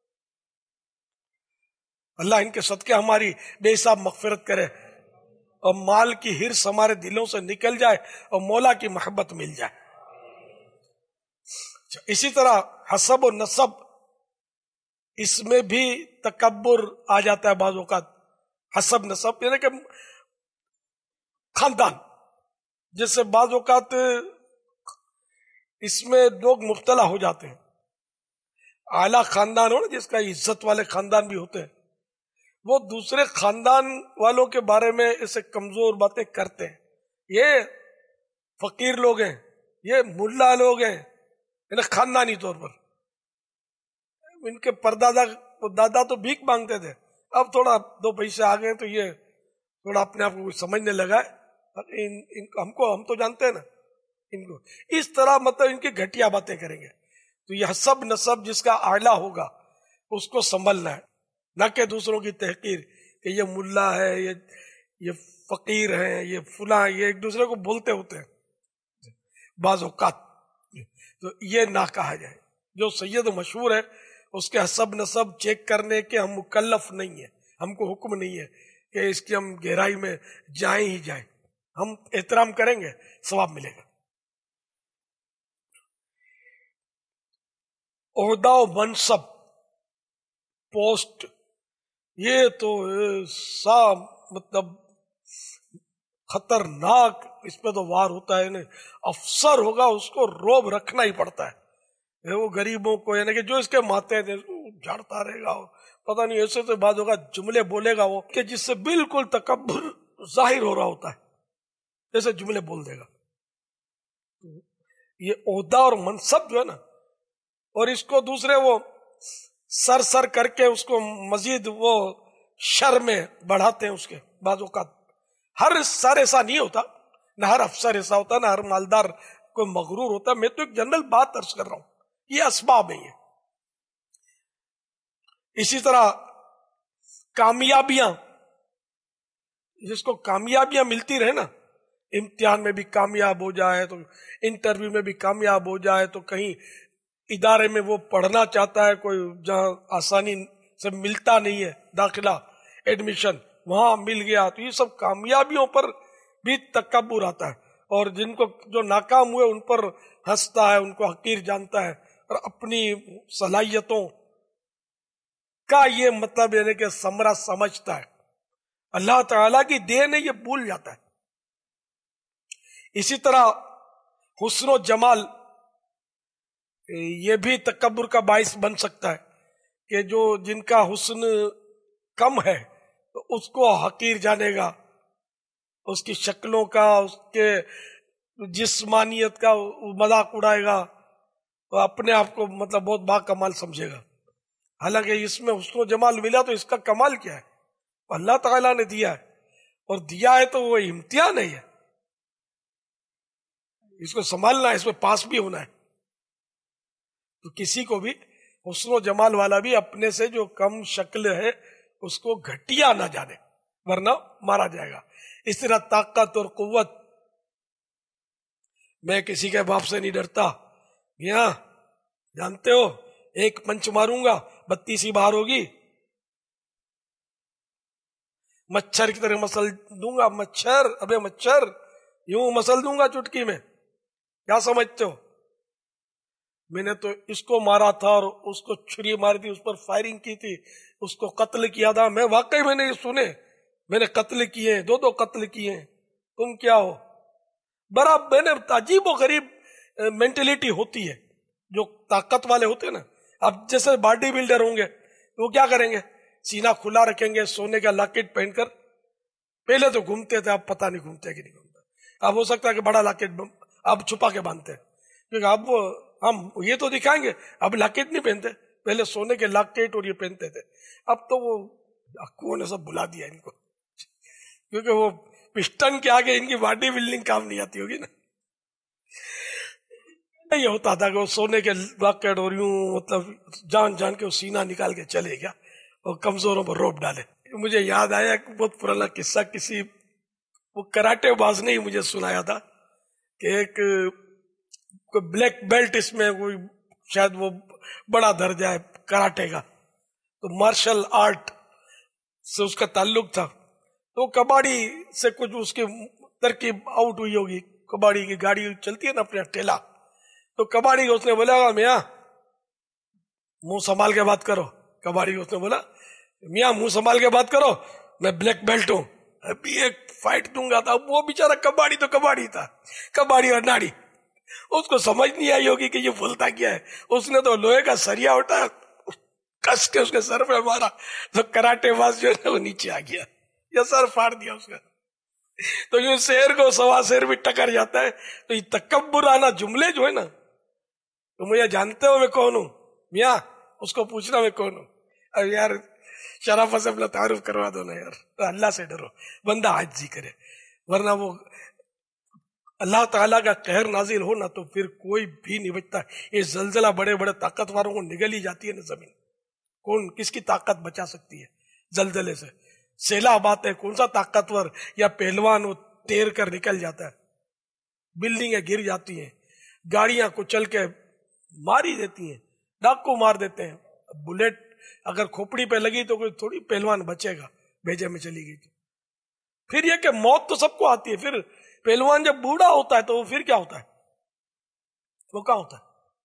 Speaker 3: اللہ ان کے صدقے ہماری بے حساب مغفرت کرے اور مال کی ہرس ہمارے دلوں سے نکل جائے اور مولا کی محبت مل جائے۔ اسی طرح حسب و نسب، اس میں بھی تکبر آ جاتا ہے بعض اوقات۔ حسب نسب یعنی کہ خاندان، جس سے بعض اوقات اس میں لوگ مبتلا ہو جاتے ہیں۔ اعلیٰ خاندان ہو نا، جس کا عزت والے خاندان بھی ہوتے ہیں، وہ دوسرے خاندان والوں کے بارے میں اسے کمزور باتیں کرتے ہیں۔ یہ فقیر لوگ ہیں، یہ ملا لوگ ہیں، یعنی خاندانی طور پر۔ ان کے پردادا دادا تو بھیک مانگتے تھے، اب تھوڑا دو پیسے آ گئے تو یہ تھوڑا اپنے آپ کو سمجھنے لگا ہے۔ ہم تو جانتے ہیں نا ان کو، اس طرح مطلب ان کی گھٹیا باتیں کریں گے۔ تو یہ حسب نسب جس کا اعلیٰ ہوگا اس کو سنبھلنا ہے، نہ کہ دوسروں کی تحقیر کہ یہ ملا ہے، یہ فقیر ہے، یہ فلاں، یہ ایک دوسرے کو بولتے ہوتے ہیں بعض اوقات، تو یہ نہ کہا جائے۔ جو سید مشہور ہے اس کے حسب نسب چیک کرنے کے ہم مکلف نہیں ہیں، ہم کو حکم نہیں ہے کہ اس کی ہم گہرائی میں جائیں ہی جائیں، ہم احترام کریں گے، ثواب ملے گا۔ عہدہ و منصب، پوسٹ، یہ تو ایسا مطلب خطرناک، اس پہ تو وار ہوتا ہے۔ یعنی افسر ہوگا اس کو روب رکھنا ہی پڑتا ہے۔ وہ غریبوں کو یعنی کہ جو اس کے ماتحت ہیں جھاڑتا رہے گا، پتہ نہیں ایسے تو بعض ہوگا جملے بولے گا وہ کہ جس سے بالکل تکبر ظاہر ہو رہا ہوتا ہے، ایسے جملے بول دے گا۔ یہ عہدہ اور منصب جو ہے نا، اور اس کو دوسرے وہ سر کر کے اس کو مزید وہ شر میں بڑھاتے ہیں۔ اس کے بعض اوقات ہر سر ایسا نہیں ہوتا، نہ ہر افسر ایسا ہوتا، نہ ہر مالدار کوئی مغرور ہوتا۔ میں تو ایک جنرل بات عرض کر رہا ہوں، یہ اسباب ہیں۔ اسی طرح کامیابیاں، جس کو کامیابیاں ملتی رہے نا، امتحان میں بھی کامیاب ہو جائے تو انٹرویو میں بھی کامیاب ہو جائے تو کہیں ادارے میں وہ پڑھنا چاہتا ہے کوئی جہاں آسانی سے ملتا نہیں ہے داخلہ، ایڈمیشن، وہاں مل گیا، تو یہ سب کامیابیوں پر بھی تکبر آتا ہے، اور جن کو جو ناکام ہوئے ان پر ہنستا ہے، ان کو حقیر جانتا ہے، اور اپنی صلاحیتوں کا یہ مطلب یعنی کہ ثمرہ سمجھتا ہے، اللہ تعالیٰ کی دین ہے، یہ بھول جاتا ہے۔ اسی طرح حسن و جمال، یہ بھی تکبر کا باعث بن سکتا ہے کہ جو جن کا حسن کم ہے تو اس کو حقیر جانے گا، اس کی شکلوں کا، اس کے جسمانیت کا مذاق اڑائے گا، اور اپنے آپ کو مطلب بہت با کمال سمجھے گا۔ حالانکہ اس میں حسن و جمال ملا تو اس کا کمال کیا ہے؟ اللہ تعالیٰ نے دیا ہے، اور دیا ہے تو وہ امتحان ہے، اس کو سنبھالنا ہے، اس میں پاس بھی ہونا ہے۔ تو کسی کو بھی حسن و جمال والا بھی اپنے سے جو کم شکل ہے اس کو گھٹیا نہ جانے، ورنہ مارا جائے گا۔ اس طرح طاقت اور قوت، میں کسی کے باپ سے نہیں ڈرتا، یہاں جانتے ہو ایک پنچ ماروں گا 32 ہی باہر ہوگی، مچھر کی طرح مسل دوں گا، مچھر یوں مسل دوں گا چٹکی میں، کیا سمجھتے ہو؟ میں نے تو اس کو مارا تھا اور اس کو چھری ماری تھی، اس پر فائرنگ کی تھی، اس کو قتل کیا تھا، میں واقعی میں نے یہ سنے، میں نے قتل کیے، 2 قتل کیے، تم کیا ہو؟ برابر میں نے عجیب و غریب مینٹلٹی ہوتی ہے جو طاقت والے ہوتے ہیں نا۔ اب جیسے باڈی بلڈر ہوں گے وہ کیا کریں گے؟ سینہ کھلا رکھیں گے، سونے کا لاکٹ پہن کر، پہلے تو گھومتے تھے، اب پتہ نہیں گھومتے کہ نہیں گھومتے، اب ہو سکتا ہے کہ بڑا لاکٹ اب چھپا کے باندھتے ہیں، کیونکہ اب ہم یہ تو دکھائیں گے، اب لاکٹ نہیں پہنتے، پہلے سونے کے لاکٹ اور یہ پہنتے تھے، اب تو وہ ڈاکوؤں نے سب بلا دیا ان کو، کیونکہ وہ پسٹن کے آگے ان کی باڈی بلڈنگ کام نہیں آتی ہوگی نا۔ یہ ہوتا تھا کہ وہ سونے کے لاکٹ اور یوں مطلب جان کے وہ سینہ نکال کے چلے گیا اور کمزوروں پر روپ ڈالے۔ مجھے یاد آیا ایک بہت پرانا قصہ، کسی وہ کراٹے باز نے ہی مجھے سنایا تھا کہ ایک بلیک بیلٹ اس میں کوئی شاید وہ بڑا درجہ ہے کراٹے کا، تو مارشل آرٹ سے اس کا تعلق تھا، تو کباڑی سے کچھ اس کی ترکیب آؤٹ ہوئی ہوگی، کباڑی کی گاڑی چلتی ہے نا اپنے ٹھیلا، تو کباڑی کو اس نے بولا میاں منہ سنبھال کے بات کرو، کباڑی کو اس نے بولا میاں منہ سنبھال کے بات کرو، میں بلیک بیلٹ ہوں، ابھی ایک فائٹ دوں گا تھا۔ وہ بیچارہ کباڑی تو کباڑی تھا، کباڑی اور ناڑی، اس کو سمجھ نہیں آئی ہوگی کہ یہ بولتا کیا ہے، اس نے تو لوہے کا سریا اٹھا کس کے اس کے سر پہ مارا، تو کراٹے باز جو ہے وہ نیچے آ گیا یا سر پھاڑ دیا اس کا۔ تو یوں شیر کو سوا شیر بھی ٹکر جاتا ہے۔ تو یہ تکبرانہ جملے جو ہے نا، تو مجھے جانتے ہو میں کون ہوں میاں، اس کو پوچھنا میں کون ہوں، اب یار شرافت سے اپنا تعارف کروا دو نا یار، تو اللہ سے ڈرو، بندہ عاجزی کرے، ورنہ وہ اللہ تعالیٰ کا قہر نازل ہو نا تو پھر کوئی بھی نہیں بچتا۔ یہ زلزلہ بڑے بڑے طاقتوروں کو نگل ہی جاتی ہے نا زمین، کون کس کی طاقت بچا سکتی ہے زلزلے سے؟ سیلاب آتے ہیں، کون سا طاقتور یا پہلوان وہ تیر کر نکل جاتا ہے، بلڈنگیں گر جاتی ہیں، گاڑیاں کچل کے مار ہی دیتی ہیں، ڈاکو مار دیتے ہیں، بلیٹ اگر کھوپڑی پہ لگی تو کوئی تھوڑی پہلوان بچے گا، بھیجے میں چلی گئی تو۔ پھر یہ کہ موت تو سب کو آتی ہے، پھر پہلوان جب بوڑھا ہوتا ہے تو وہ پھر کیا ہوتا ہے، وہ کیا ہوتا ہے؟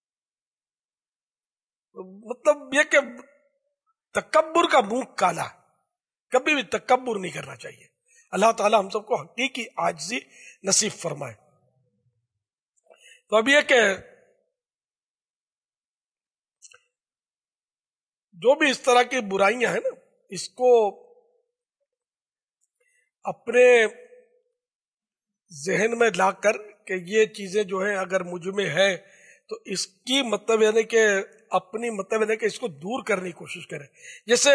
Speaker 3: مطلب یہ کہ تکبر کا منہ کالا ہے، کبھی بھی تکبر نہیں کرنا چاہیے۔ اللہ تعالی ہم سب کو حقیقی عاجزی نصیب فرمائے۔ تو اب یہ کہ جو بھی اس طرح کی برائیاں ہیں نا، اس کو اپنے ذہن میں لا کر کہ یہ چیزیں جو ہیں اگر مجھ میں ہے تو اس کی مطلب یعنی کہ اپنی مطلب یعنی کہ اس کو دور کرنے کی کوشش کریں۔ جیسے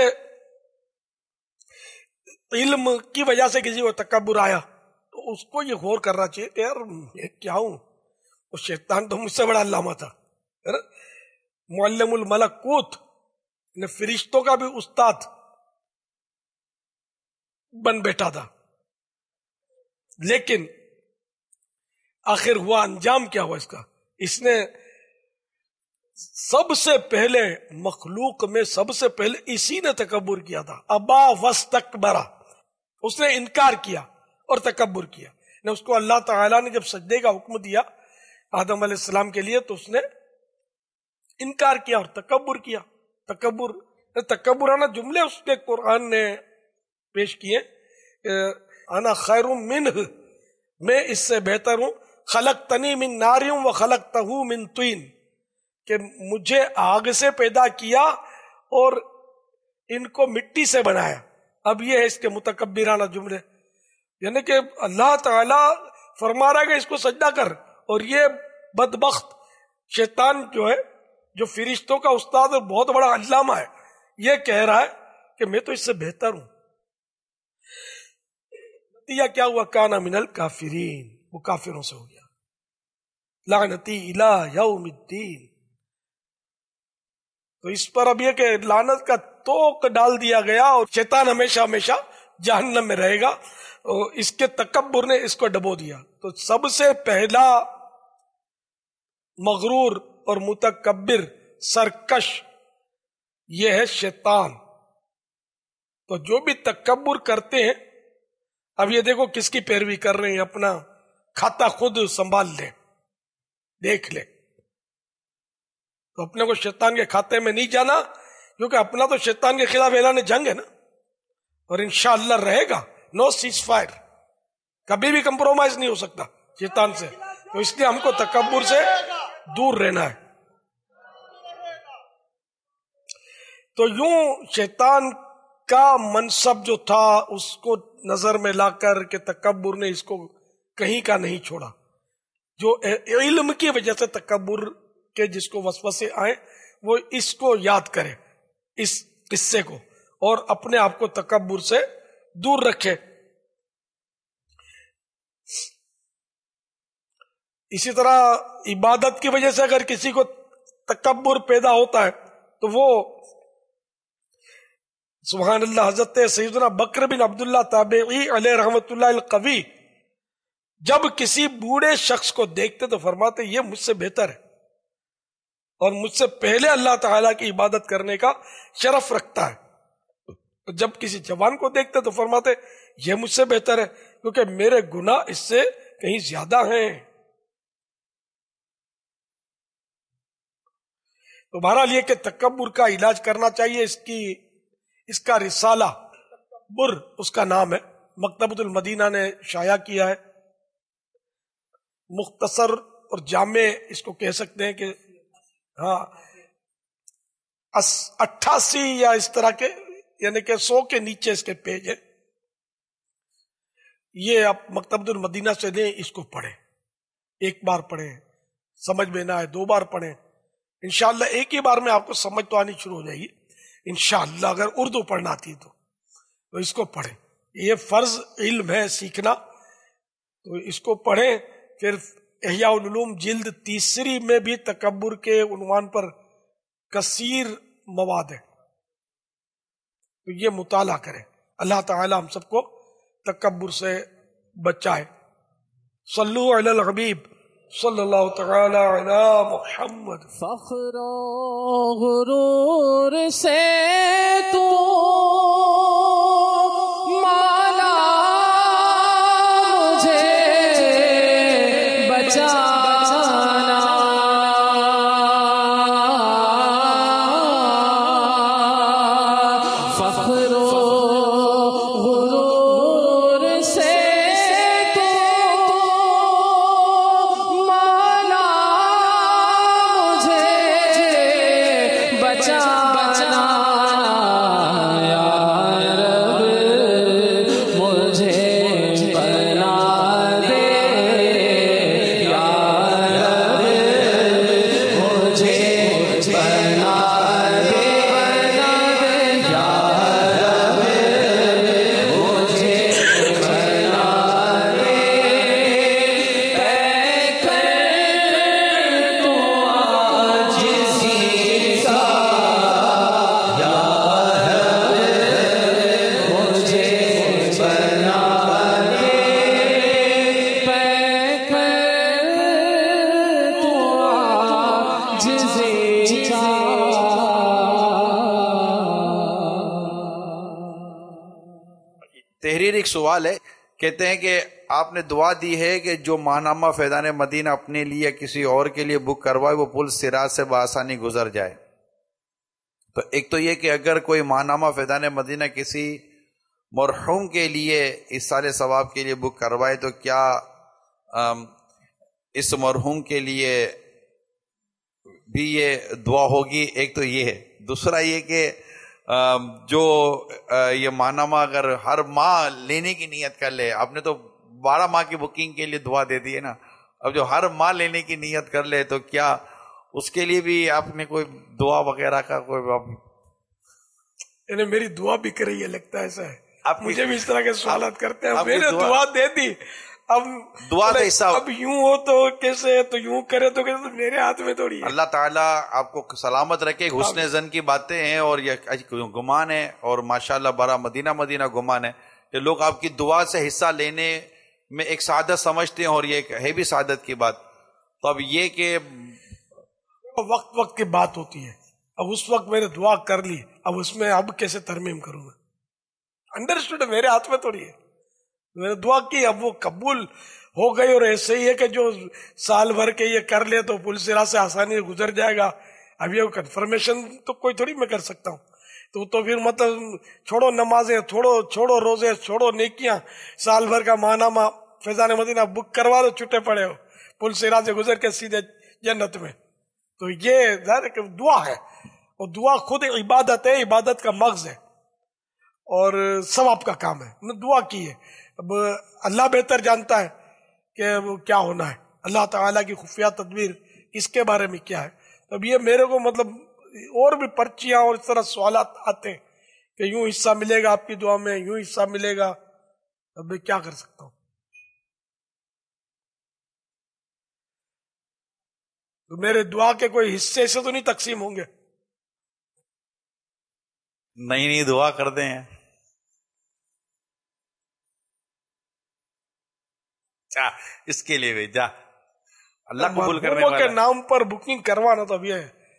Speaker 3: علم کی وجہ سے کسی کو تکبر آیا تو اس کو یہ غور کرنا چاہیے کہ یار میں کیا ہوں، وہ شیطان تو مجھ سے بڑا علامہ تھا، ہے نا، معلم الملکوت نے فرشتوں کا بھی استاد بن بیٹھا تھا، لیکن آخر ہوا انجام کیا ہوا اس کا؟ اس نے سب سے پہلے مخلوق میں سب سے پہلے اسی نے تکبر کیا تھا، ابا واستکبرا، اس نے انکار کیا اور تکبر کیا۔ اس کو اللہ تعالیٰ نے جب سجدے کا حکم دیا آدم علیہ السلام کے لیے تو اس نے انکار کیا اور تکبر کیا۔ تکبرانہ جملے اس کے قرآن نے پیش کیے، انا خیر منہ، میں اس سے بہتر ہوں، خلقتنی من نار و خلقتہ من طین، کہ مجھے آگ سے پیدا کیا اور ان کو مٹی سے بنایا۔ اب یہ ہے اس کے متکبرانہ جملے، یعنی کہ اللہ تعالی فرما رہا ہے کہ اس کو سجدہ کر، اور یہ بدبخت شیطان جو ہے، جو فرشتوں کا استاد اور بہت بڑا علامہ ہے، یہ کہہ رہا ہے کہ میں تو اس سے بہتر ہوں۔ یا کیا ہوا؟ کانا من الکافرین، وہ کافروں سے ہو گیا، لعنتی الی یوم الدین۔ تو اس پر اب یہ کہ لعنت کا توق ڈال دیا گیا اور شیطان ہمیشہ ہمیشہ جہنم میں رہے گا، اور اس کے تکبر نے اس کو ڈبو دیا۔ تو سب سے پہلا مغرور اور متکبر سرکش یہ ہے شیطان۔ تو جو بھی تکبر کرتے ہیں، اب یہ دیکھو کس کی پیروی کر رہے ہیں، اپنا کھاتا خود سنبھال لے، دیکھ لے۔ تو اپنے کو شیطان کے کھاتے میں نہیں جانا، کیونکہ اپنا تو شیطان کے خلاف اعلان جنگ ہے نا، اور انشاءاللہ رہے گا، نو سیز فائر، کبھی بھی کمپرومائز نہیں ہو سکتا شیطان سے۔ تو اس لیے ہم کو تکبر سے دور رہنا ہے۔ تو یوں شیطان کا منصب جو تھا اس کو نظر میں لا کر کہ تکبر نے اس کو کہیں کا نہیں چھوڑا۔ جو علم کی وجہ سے تکبر کے جس کو وسوسے آئے وہ اس کو یاد کرے، اس قصے کو، اور اپنے آپ کو تکبر سے دور رکھے۔ اسی طرح عبادت کی وجہ سے اگر کسی کو تکبر پیدا ہوتا ہے تو وہ سبحان اللہ، حضرت سیدنا بکر بن عبداللہ تابعی علیہ رحمت اللہ القوی جب کسی بوڑھے شخص کو دیکھتے تو فرماتے یہ مجھ سے بہتر ہے، اور مجھ سے پہلے اللہ تعالیٰ کی عبادت کرنے کا شرف رکھتا ہے. جب کسی جوان کو دیکھتے تو فرماتے یہ مجھ سے بہتر ہے کیونکہ میرے گناہ اس سے کہیں زیادہ ہیں. تو بہرحال یہ کہ تکبر کا علاج کرنا چاہیے. اس کا رسالہ تکبر اس کا نام ہے، مکتبۃ المدینہ نے شائع کیا ہے. مختصر اور جامع اس کو کہہ سکتے ہیں کہ ہاں 88 یا اس طرح کے یعنی کہ 100 کے نیچے اس کے پیج ہے. یہ آپ مکتبۃ المدینہ سے لیں، اس کو پڑھیں، ایک بار پڑھیں، سمجھ میں نہ آئے 2 بار پڑھیں، انشاءاللہ ایک ہی بار میں آپ کو سمجھ تو آنی شروع ہو جائے گی انشاءاللہ. اگر اردو پڑھنا آتی ہے تو اس کو پڑھیں. یہ فرض علم ہے سیکھنا، تو اس کو پڑھیں. پھر احیاء العلوم جلد 3 میں بھی تکبر کے عنوان پر کثیر مواد ہے، تو یہ مطالعہ کریں. اللہ تعالی ہم سب کو تکبر سے بچائے. صلو علی الحبیب صلی اللہ تعالی علی محمد.
Speaker 1: فخر و غرور سے تو مالا مجھے بچانا، فخر و غرور سے تو مالا مجھے بچانا، یا رب مجھے بنا دے، یا رب مجھے بنا دے، یا رب مجھے بنا دے. اے کر تو عاجزی کا، یا رب مجھے بنا دے. اے کر تو عاجزی کا.
Speaker 4: تحریر ایک سوال ہے، کہتے ہیں کہ آپ نے دعا دی ہے کہ جو ماہنامہ فیضان مدینہ اپنے لیے یا کسی اور کے لیے بک کروائے وہ پل صراط سے بآسانی گزر جائے. تو ایک تو یہ کہ اگر کوئی ماہنامہ فیضان مدینہ کسی مرحوم کے لیے اس سال ثواب کے لیے بک کروائے تو کیا اس مرحوم کے لیے بھی یہ دعا ہوگی؟ ایک تو یہ ہے. دوسرا یہ کہ جو یہ ماہنامہ اگر ہر ماہ لینے کی نیت کر لے، آپ نے تو 12 ماہ کی بکنگ کے لیے دعا دے دی ہے نا، اب جو ہر ماہ لینے کی نیت کر لے تو کیا اس کے لیے بھی آپ نے کوئی دعا وغیرہ کا کوئی
Speaker 3: یعنی میری دعا بھی کر رہی ہے لگتا ہے ایسا ہے.
Speaker 4: آپ
Speaker 3: مجھے بھی اس طرح کے سوالات کرتے ہیں.
Speaker 4: آپ کی
Speaker 3: میں نے
Speaker 4: دعا-
Speaker 3: دعا دے دی، اب
Speaker 4: دعا کا حصہ
Speaker 3: اب یوں ہو تو کیسے، تو یوں کرے تو کیسے، تو میرے ہاتھ میں تھوڑی ہے.
Speaker 4: اللہ تعالیٰ آپ کو سلامت رکھے. حسن زن کی باتیں ہیں اور یہ گمان ہے، اور ماشاءاللہ بڑا مدینہ مدینہ گمان ہے کہ لوگ آپ کی دعا سے حصہ لینے میں ایک سعادت سمجھتے ہیں، اور یہ ایک ہے بھی سعادت کی بات. تو اب یہ کہ
Speaker 3: وقت کی بات ہوتی ہے. اب اس وقت میں نے دعا کر لی، اب اس میں اب کیسے ترمیم کروں میں؟ انڈرسٹوڈ، میرے ہاتھ میں تھوڑی ہے. میں نے دعا کی، اب وہ قبول ہو گئی. اور ایسے ہی ہے کہ جو سال بھر کے یہ کر لے تو پل صراط سے آسانی سے گزر جائے گا. اب یہ کنفرمیشن تو کوئی تھوڑی میں کر سکتا ہوں. تو پھر مطلب چھوڑو نمازیں، چھوڑو روزے، چھوڑو نیکیاں، سال بھر کا ماہنامہ فیضان مدینہ بک کروا دو، چھٹے پڑے ہو پل صراط سے گزر کے سیدھے جنت میں. تو یہ ظاہر ہے کہ دعا ہے، اور دعا خود عبادت ہے، عبادت کا مغز ہے اور ثواب کا کام ہے. میں دعا کی ہے. اب اللہ بہتر جانتا ہے کہ وہ کیا ہونا ہے، اللہ تعالیٰ کی خفیہ تدبیر اس کے بارے میں کیا ہے. اب یہ میرے کو مطلب اور بھی پرچیاں اور اس طرح سوالات آتے ہیں کہ یوں حصہ ملے گا آپ کی دعا میں، یوں حصہ ملے گا. اب میں کیا کر سکتا ہوں؟ تو میرے دعا کے کوئی حصے سے تو نہیں تقسیم ہوں گے؟
Speaker 4: نہیں دعا کر دیں. جا اس کے لیے بھی جا، اللہ قبول کرنے
Speaker 3: مرحوموں کے
Speaker 4: والا.
Speaker 3: نام پر بکنگ کروانا تو اب یہ ہے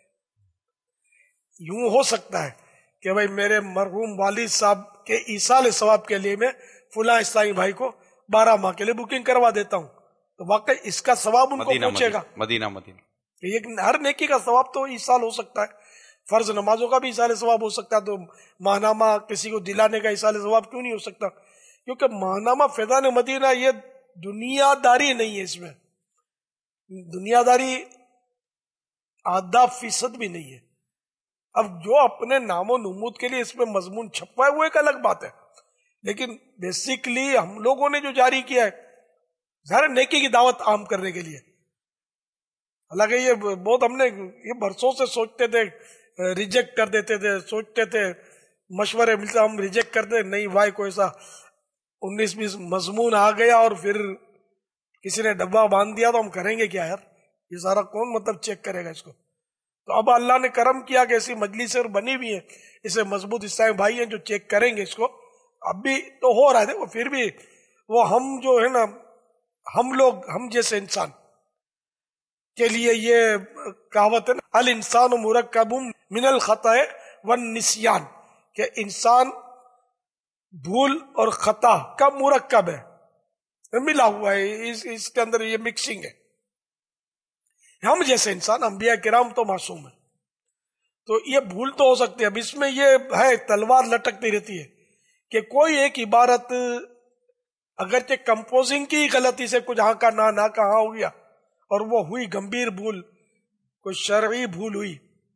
Speaker 3: یوں ہو سکتا ہے کہ بھائی میرے مرحوم والد صاحب کے ایصال ثواب کے لیے میں فلاں اسلامی بھائی کو 12 ماہ کے لیے بکنگ کروا دیتا ہوں، تو واقعی اس کا ثواب ان کو پہنچے گا.
Speaker 4: مدینہ
Speaker 3: یہ ہر نیکی کا ثواب تو ایصال ہو سکتا ہے، فرض نمازوں کا بھی ایصال ثواب ہو سکتا ہے، تو ماہنامہ کسی کو دلانے کا ایصال ثواب کیوں نہیں ہو سکتا؟ کیونکہ ماہنامہ فیضان مدینہ یہ دنیا داری نہیں ہے، اس میں دنیا داری آدھا فیصد بھی نہیں ہے. اب جو اپنے نام و نمود کے لیے اس میں مضمون چھپا ہے وہ ایک الگ بات ہے، لیکن بیسیکلی ہم لوگوں نے جو جاری کیا ہے ظاہر نیکی کی دعوت عام کرنے کے لیے. حالانکہ یہ بہت ہم نے یہ برسوں سے سوچتے تھے، ریجیکٹ کر دیتے تھے، سوچتے تھے مشورے ملتے ہم ریجیکٹ کرتے، نہیں بھائی کوئی ایسا 19-20 مضمون آ گیا اور پھر کسی نے ڈبہ باندھ دیا تو ہم کریں گے کیا یار، یہ سارا کون مطلب چیک کرے گا اس کو؟ تو اب اللہ نے کرم کیا کہ ایسی مجلس اور بنی ہوئی ہیں، اسے مضبوط اسلامی بھائی ہیں جو چیک کریں گے اس کو. اب بھی تو ہو رہا ہے، وہ پھر بھی وہ ہم جو ہے نا، ہم لوگ، ہم جیسے انسان کے لیے یہ کہاوت ہے نا، الانسان مرکب من الخطأ والنسیان، کہ انسان بھول اور خطا کا مرکب ہے، ملا ہوا ہے، اس کے اندر یہ مکسنگ ہے. ہم جیسے انسان، انبیاء کرام تو معصوم ہیں، تو یہ بھول تو ہو سکتی ہے. اب اس میں یہ ہے تلوار لٹکتی رہتی ہے کہ کوئی ایک عبارت اگرچہ کمپوزنگ کی غلطی سے کچھ ہاں کا نہ کہاں ہو گیا اور وہ ہوئی گمبھیر بھول، کوئی شرعی بھول ہوئی،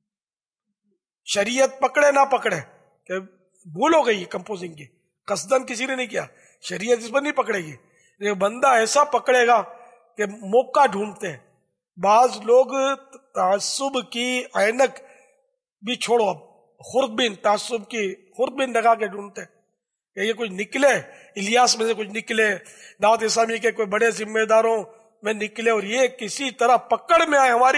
Speaker 3: شریعت پکڑے نہ پکڑے کہ بھول ہو گئی کمپوزنگ کی، قصدن کسی نے نہیں کیا، شریعت اس پر نہیں پکڑے گی. یہ بندہ ایسا پکڑے گا کہ موقع ڈھونڈتے ہیں. بعض لوگ تعصب کی عینک بھی چھوڑو، اب خوردبین، تعصب کی خوردبین لگا کے ڈھونڈتے ہیں کہ یہ کچھ نکلے، الیاس میں سے کچھ نکلے، دعوت اسلامی کے کوئی بڑے ذمہ داروں میں نکلے، اور یہ کسی طرح پکڑ میں آئے ہماری.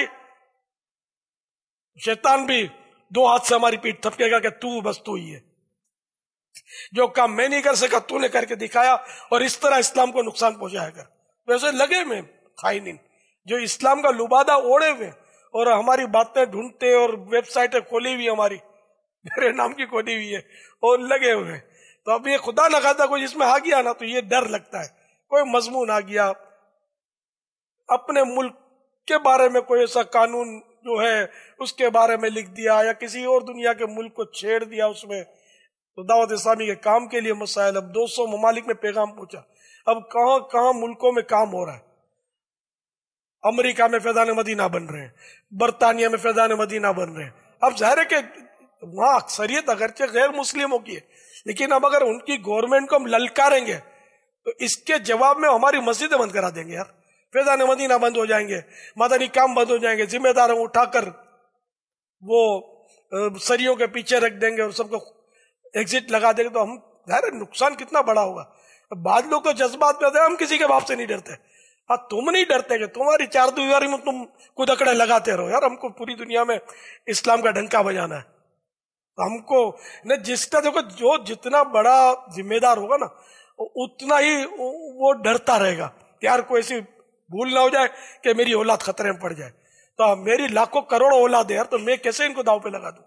Speaker 3: شیطان بھی 2 ہاتھ سے ہماری پیٹھ تھپکے گا کہ تو بس تو ہی ہے، جو کام میں نہیں کر سکا تو نے کر کے دکھایا، اور اس طرح اسلام کو نقصان پہنچایا کر. ویسے لگے میں خائنین جو اسلام کا لبادہ اوڑے ہوئے اور ہماری باتیں ڈھونڈتے اور ویب سائٹیں کھولی ہوئی ہماری، میرے نام کی کھولی ہوئی ہے، اور لگے ہوئے. تو اب یہ خدا نہ خاصا کوئی اس میں آ گیا نا تو یہ ڈر لگتا ہے، کوئی مضمون آ گیا اپنے ملک کے بارے میں، کوئی ایسا قانون جو ہے اس کے بارے میں لکھ دیا، یا کسی اور دنیا کے ملک کو چھیڑ دیا اس میں، تو دعوت اسلامی کے کام کے لیے مسائل. اب 200 ممالک میں پیغام پہنچا، اب کہاں کہاں ملکوں میں کام ہو رہا ہے. امریکہ میں فیضان مدینہ بن رہے ہیں، برطانیہ میں فیضان مدینہ بن رہے ہیں. اب ظاہر ہے کہ وہاں اکثریت اگرچہ غیر مسلموں کی ہے، لیکن اب اگر ان کی گورنمنٹ کو ہم للکاریں گے تو اس کے جواب میں ہماری مسجدیں بند کرا دیں گے یار، فیضان مدینہ بند ہو جائیں گے، مدنی کام بند ہو جائیں گے، ذمہ داروں اٹھا کر وہ سریوں کے پیچھے رکھ دیں گے اور سب کو ایگزٹ لگا دیں گے. تو ہم ظاہر نقصان کتنا بڑا ہوگا. بعض لوگ تو جذبات میں ہم کسی کے باپ سے نہیں ڈرتے. ہاں تم نہیں ڈرتے کہ تمہاری 4 دیواری میں تم کدکڑے لگاتے رہو یار، ہم کو پوری دنیا میں اسلام کا ڈنکا بجانا ہے. تو ہم کو جس کا دیکھو جو جتنا بڑا ذمہ دار ہوگا نا اتنا ہی وہ ڈرتا رہے گا کہ یار کوئی ایسی بھول نہ ہو جائے کہ میری اولاد خطرے میں پڑ جائے. تو میری لاکھوں کروڑوں اولاد ہے یار، تو میں کیسے ان کو داؤ پہ لگا دوں؟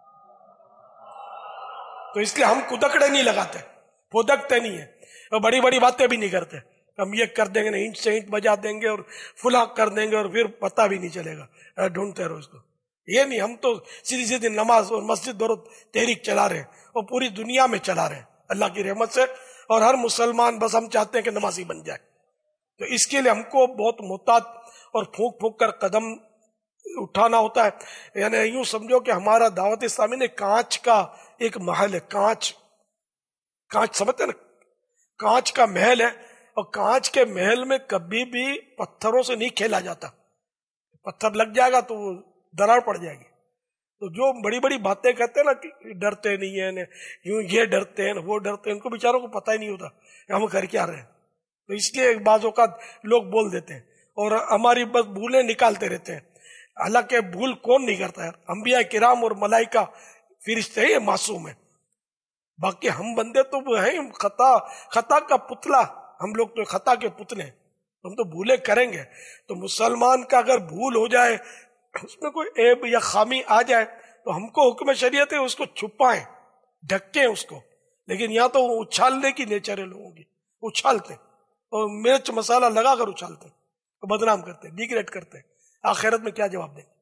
Speaker 3: تو اس لیے ہم کدکڑے نہیں لگاتے، پھودکتے نہیں ہیں، بڑی بڑی باتیں بھی نہیں کرتے. ہم یہ کر دیں گے، اینٹ سے اینٹ بجا دیں گے اور فلاں کر دیں گے اور پھر پتہ بھی نہیں چلے گا، ڈھونڈتے رہو اس کو. یہ نہیں، ہم تو سیدھی سیدھی نماز اور مسجد دور تحریک چلا رہے ہیں اور پوری دنیا میں چلا رہے ہیں اللہ کی رحمت سے، اور ہر مسلمان بس ہم چاہتے ہیں کہ نمازی بن جائے. تو اس کے لیے ہم کو بہت محتاط اور پھونک پھونک کر قدم اٹھانا ہوتا ہے. یعنی یوں سمجھو کہ ہمارا دعوت اسلامی نے کانچ کا ایک محل ہے، کانچ سمجھتے نا، کانچ کا محل ہے، اور کانچ کے محل میں کبھی بھی پتھروں سے نہیں کھیلا جاتا. پتھر لگ جائے گا تو وہ دراڑ پڑ جائے گی. تو جو بڑی بڑی باتیں کہتے ہیں نا کہ ڈرتے نہیں ہیں، یوں یہ ڈرتے ہیں وہ ڈرتے ہیں، ان کو بیچاروں کو پتہ ہی نہیں ہوتا کہ ہم کر کیا رہے ہیں. تو اس لیے بعض اوقات لوگ بول دیتے ہیں اور ہماری بس بھولیں نکالتے رہتے ہیں. حالانکہ بھول کون نہیں کرتا ہے؟ انبیاء کرام اور ملائکہ فرشتے یہ معصوم ہیں. باقی ہم بندے تو وہ ہیں خطا کا پتلا، ہم لوگ تو خطا کے پتلے ہیں، ہم تو بھولے کریں گے. تو مسلمان کا اگر بھول ہو جائے، اس میں کوئی عیب یا خامی آ جائے تو ہم کو حکم شریعت ہے اس کو چھپائیں، ڈھکیں اس کو، لیکن یہاں تو اچھالنے کی نیچر ہے لوگوں کی، اچھالتے اور مرچ مسالہ لگا کر اچھالتے، بدنام کرتے، ڈیگریڈ کرتے، آخرت میں کیا جواب دیں؟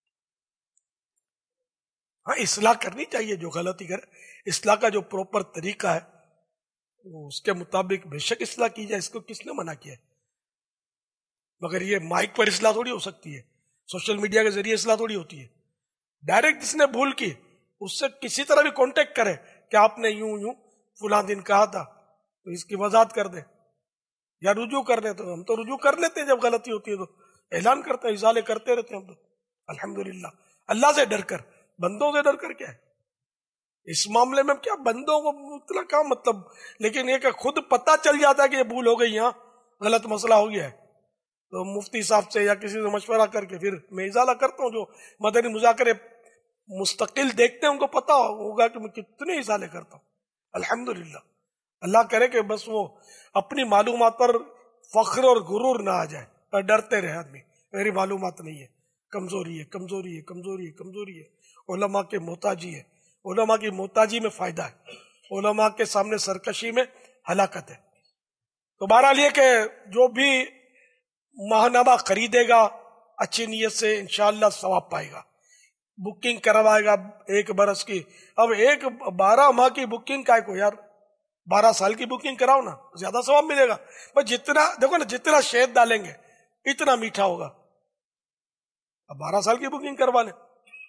Speaker 3: ہاں اصلاح کرنی چاہیے، جو غلطی کرے اصلاح کا جو پروپر طریقہ ہے وہ اس کے مطابق بے شک اصلاح کی جائے، اس کو کس نے منع کیا ہے؟ مگر یہ مائک پر اصلاح تھوڑی ہو سکتی ہے، سوشل میڈیا کے ذریعے اصلاح تھوڑی ہوتی ہے۔ ڈائریکٹ جس نے بھول کی اس سے کسی طرح بھی کانٹیکٹ کرے کہ آپ نے یوں یوں فلاں دن کہا تھا، تو اس کی وضاحت کر دیں یا رجوع کر دیں۔ تو ہم تو رجوع کر لیتے ہیں، جب غلطی ہوتی ہے تو اعلان کرتے ہیں، ازالے کرتے رہتے ہیں ہم تو الحمدللہ، اللہ سے ڈر کر، بندوں سے ڈر کر کیا ہے اس معاملے میں؟ کیا بندوں کو اتنا کیا مطلب، لیکن یہ کہ خود پتہ چل جاتا ہے کہ یہ بھول ہو گئی، یہاں غلط مسئلہ ہو گیا ہے، تو مفتی صاحب سے یا کسی سے مشورہ کر کے پھر میں ازالہ کرتا ہوں۔ جو مدنی مذاکرے مستقل دیکھتے ہیں ان کو پتا ہوگا کہ میں کتنے ازالے کرتا ہوں الحمدللہ۔ اللہ کرے کہ بس وہ اپنی معلومات پر فخر اور غرور نہ آ جائے اور ڈرتے رہے آدمی، میری معلومات نہیں ہے، کمزوری ہے، کمزوری ہے، کمزوری ہے، کمزوری ہے۔ علماء کے محتاجی ہے، علماء کی محتاجی میں فائدہ ہے، علماء کے سامنے سرکشی میں ہلاکت ہے۔ تو بہرحال یہ کہ جو بھی ماہنامہ خریدے گا اچھی نیت سے انشاءاللہ ثواب پائے گا، بکنگ کروائے گا 1 برس کی، اب 12 ماہ کی بکنگ کا کو یار 12 سال کی بکنگ کراؤ نا، زیادہ ثواب ملے گا۔ بس جتنا دیکھو نا، جتنا شہد ڈالیں گے اتنا میٹھا ہوگا، اب 12 سال کی بکنگ کروا لیں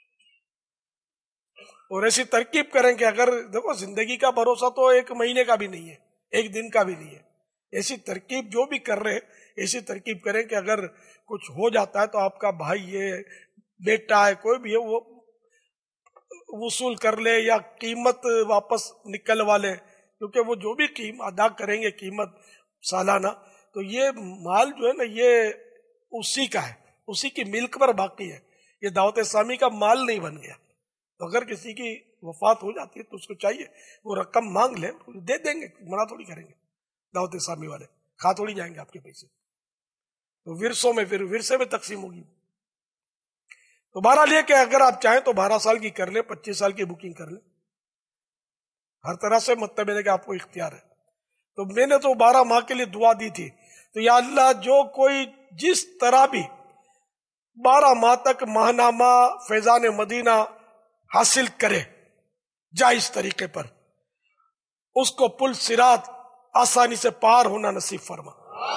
Speaker 3: اور ایسی ترکیب کریں کہ اگر دیکھو زندگی کا بھروسہ تو 1 مہینے کا بھی نہیں ہے، 1 دن کا بھی نہیں ہے، ایسی ترکیب جو بھی کر رہے ایسی ترکیب کریں کہ اگر کچھ ہو جاتا ہے تو آپ کا بھائی ہے، بیٹا ہے، کوئی بھی ہے، وہ وصول کر لے یا قیمت واپس نکلوا لے، کیونکہ وہ جو بھی ادا کریں گے قیمت سالانہ، تو یہ مال جو ہے نا یہ اسی کا ہے، اسی کی ملک پر باقی ہے، یہ دعوت اسلامی کا مال نہیں بن گیا۔ تو اگر کسی کی وفات ہو جاتی ہے تو اس کو چاہیے وہ رقم مانگ لے، دے دیں گے، منع تھوڑی کریں گے، دعوت اسلامی والے کھا تھوڑی جائیں گے آپ کے پیسے، تو ورثوں میں پھر ورثے میں تقسیم ہوگی۔ تو بہرحال یہ کہ اگر آپ چاہیں تو 12 سال کی کر لیں، 25 سال کی بکنگ کر لیں، ہر طرح سے مطلب ہے کہ آپ کو اختیار ہے۔ تو میں نے تو 12 ماہ کے لیے دعا دی تھی، تو یا اللہ جو کوئی جس طرح بھی 12 ماہ تک ماہنامہ فیضان مدینہ حاصل کرے جائز طریقے پر، اس کو پل صراط آسانی سے پار ہونا نصیب فرما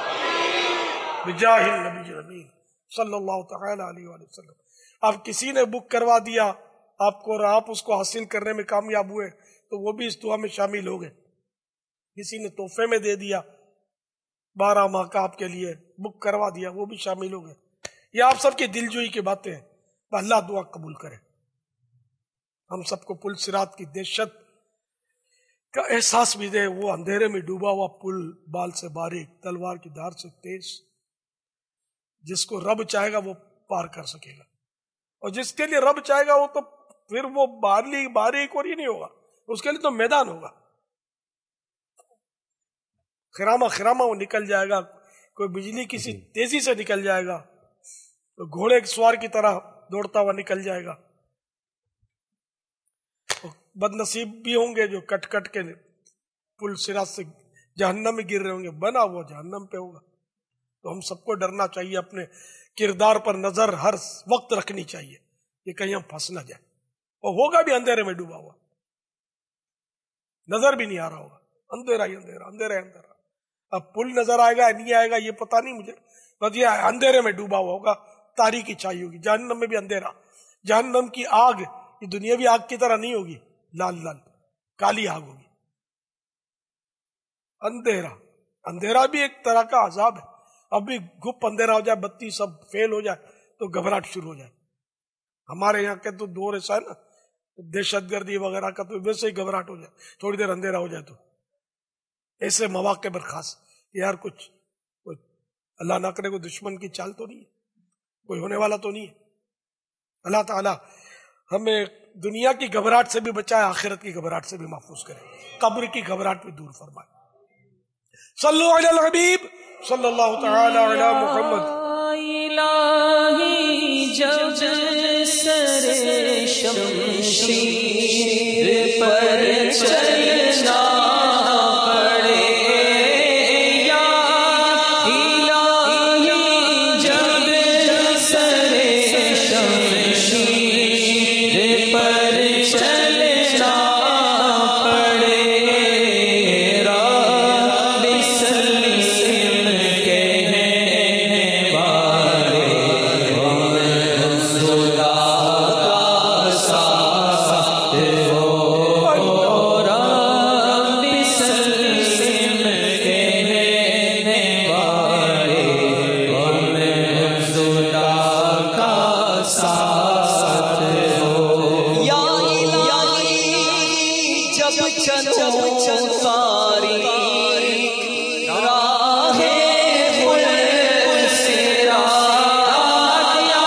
Speaker 3: بجاہ النبی الامین صلی اللہ تعالی علیہ وآلہ وسلم۔ اب کسی نے بک کروا دیا آپ کو اور آپ اس کو حاصل کرنے میں کامیاب ہوئے تو وہ بھی اس دعا میں شامل ہو گئے۔ کسی نے تحفے میں دے دیا 12 ماہ کا آپ کے لیے بک کروا دیا، وہ بھی شامل ہو گئے۔ یہ آپ سب کی دل جوئی کی باتیں ہیں، اللہ دعا قبول کرے، ہم سب کو پل صراط کی دہشت کا احساس بھی دے، وہ اندھیرے میں ڈوبا ہوا پل، بال سے باریک تلوار کی دھار سے تیز، جس کو رب چاہے گا وہ پار کر سکے گا، اور جس کے لیے رب چاہے گا وہ تو پھر وہ باریک اور ہی نہیں ہوگا، اس کے لیے تو میدان ہوگا، خراما وہ نکل جائے گا، کوئی بجلی کسی تیزی سے نکل جائے گا، تو گھوڑے سوار کی طرح دوڑتا ہوا نکل جائے گا۔ بد نصیب بھی ہوں گے جو کٹ کٹ کے پل صراط سے جہنم میں گر رہے ہوں گے، بنا ہوا جہنم پہ ہوگا۔ تو ہم سب کو ڈرنا چاہیے، اپنے کردار پر نظر ہر وقت رکھنی چاہیے کہ کہیں ہم پھنس نہ جائیں، اور ہوگا بھی اندھیرے میں ڈوبا ہوا، نظر بھی نہیں آ رہا ہوگا، اندھیرا ہی اندھیرا، اندھیرا ہی اندھیرا۔ اب پل نظر آئے گا نہیں آئے گا یہ پتہ نہیں مجھے، بس یہ اندھیرے میں ڈوبا ہوا ہوگا، تاریکی چھائی ہوگی، جہنم میں بھی اندھیرا، جہنم کی آگ یہ دنیاوی آگ کی طرح نہیں ہوگی، لال لال کالی آگ ہوگی، اندھیرا بھی ایک طرح کا عذاب ہے۔ اب بھی گھپ اندھیرا ہو جائے، بتی سب فیل ہو جائے تو گھبراہٹ شروع ہو جائے۔ ہمارے یہاں کے تو دور ایسا ہے نا، دہشت گردی وغیرہ کا تو ویسے ہی گھبراہٹ ہو جائے، تھوڑی دیر اندھیرا ہو جائے تو ایسے مواقع پر خاص یار کچھ اللہ نہ کرے کوئی دشمن کی چال تو نہیں ہے، کوئی ہونے والا تو نہیں ہے۔ اللہ تعالی ہمیں دنیا کی گھبراہٹ سے بھی بچائے، آخرت کی گھبراہٹ سے بھی محفوظ کرے، قبر کی گھبراہٹ بھی دور فرمائے۔ صلو علی الحبیب صلی اللہ تعالی علی محمد۔
Speaker 1: الہی جب سر شمشیر پر چلنا پڑے یا الہی، جب سر شمشیر پر چلنا پڑے، رب سلیم کہنے والے خدا کا ساتھ ہو، رب سلیم کہنے والے خدا کا ساتھ ہو، یا الہی جب چلو ساری راہ پل صراط، یا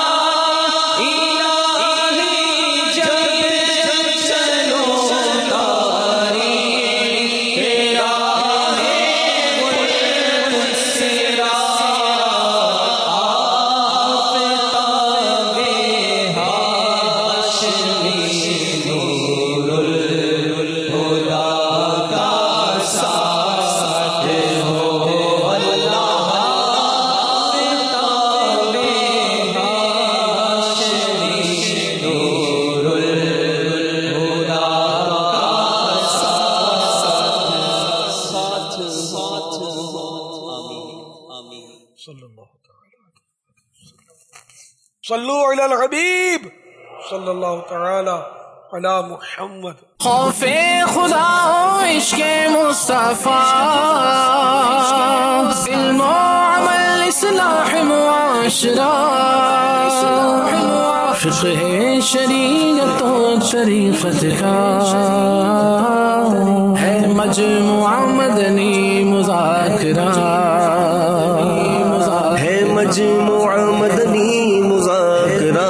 Speaker 1: الہی جب چلو ساری راہ پل صراط، آفتاب ہاشمی نور الہدا کا ساتھ ہو، اللہ آفتاب ہاشمی نور الہدا کا ساتھ ہو، آمین۔
Speaker 3: صلی اللہ تعالی صلو علی الحبیب صلی اللہ تعالی علی محمد۔
Speaker 1: خوف خدا و عشق مصطفیٰ، علم و عمل اصلاح معاشرہ، فقہ شریعت و طریقت کا ہے مجموعہ مدنی مذاکرہ،
Speaker 2: ہے مجموعہ مدنی مذاکرہ،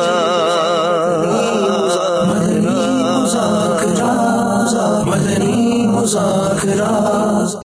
Speaker 2: مدنی مذاکرہ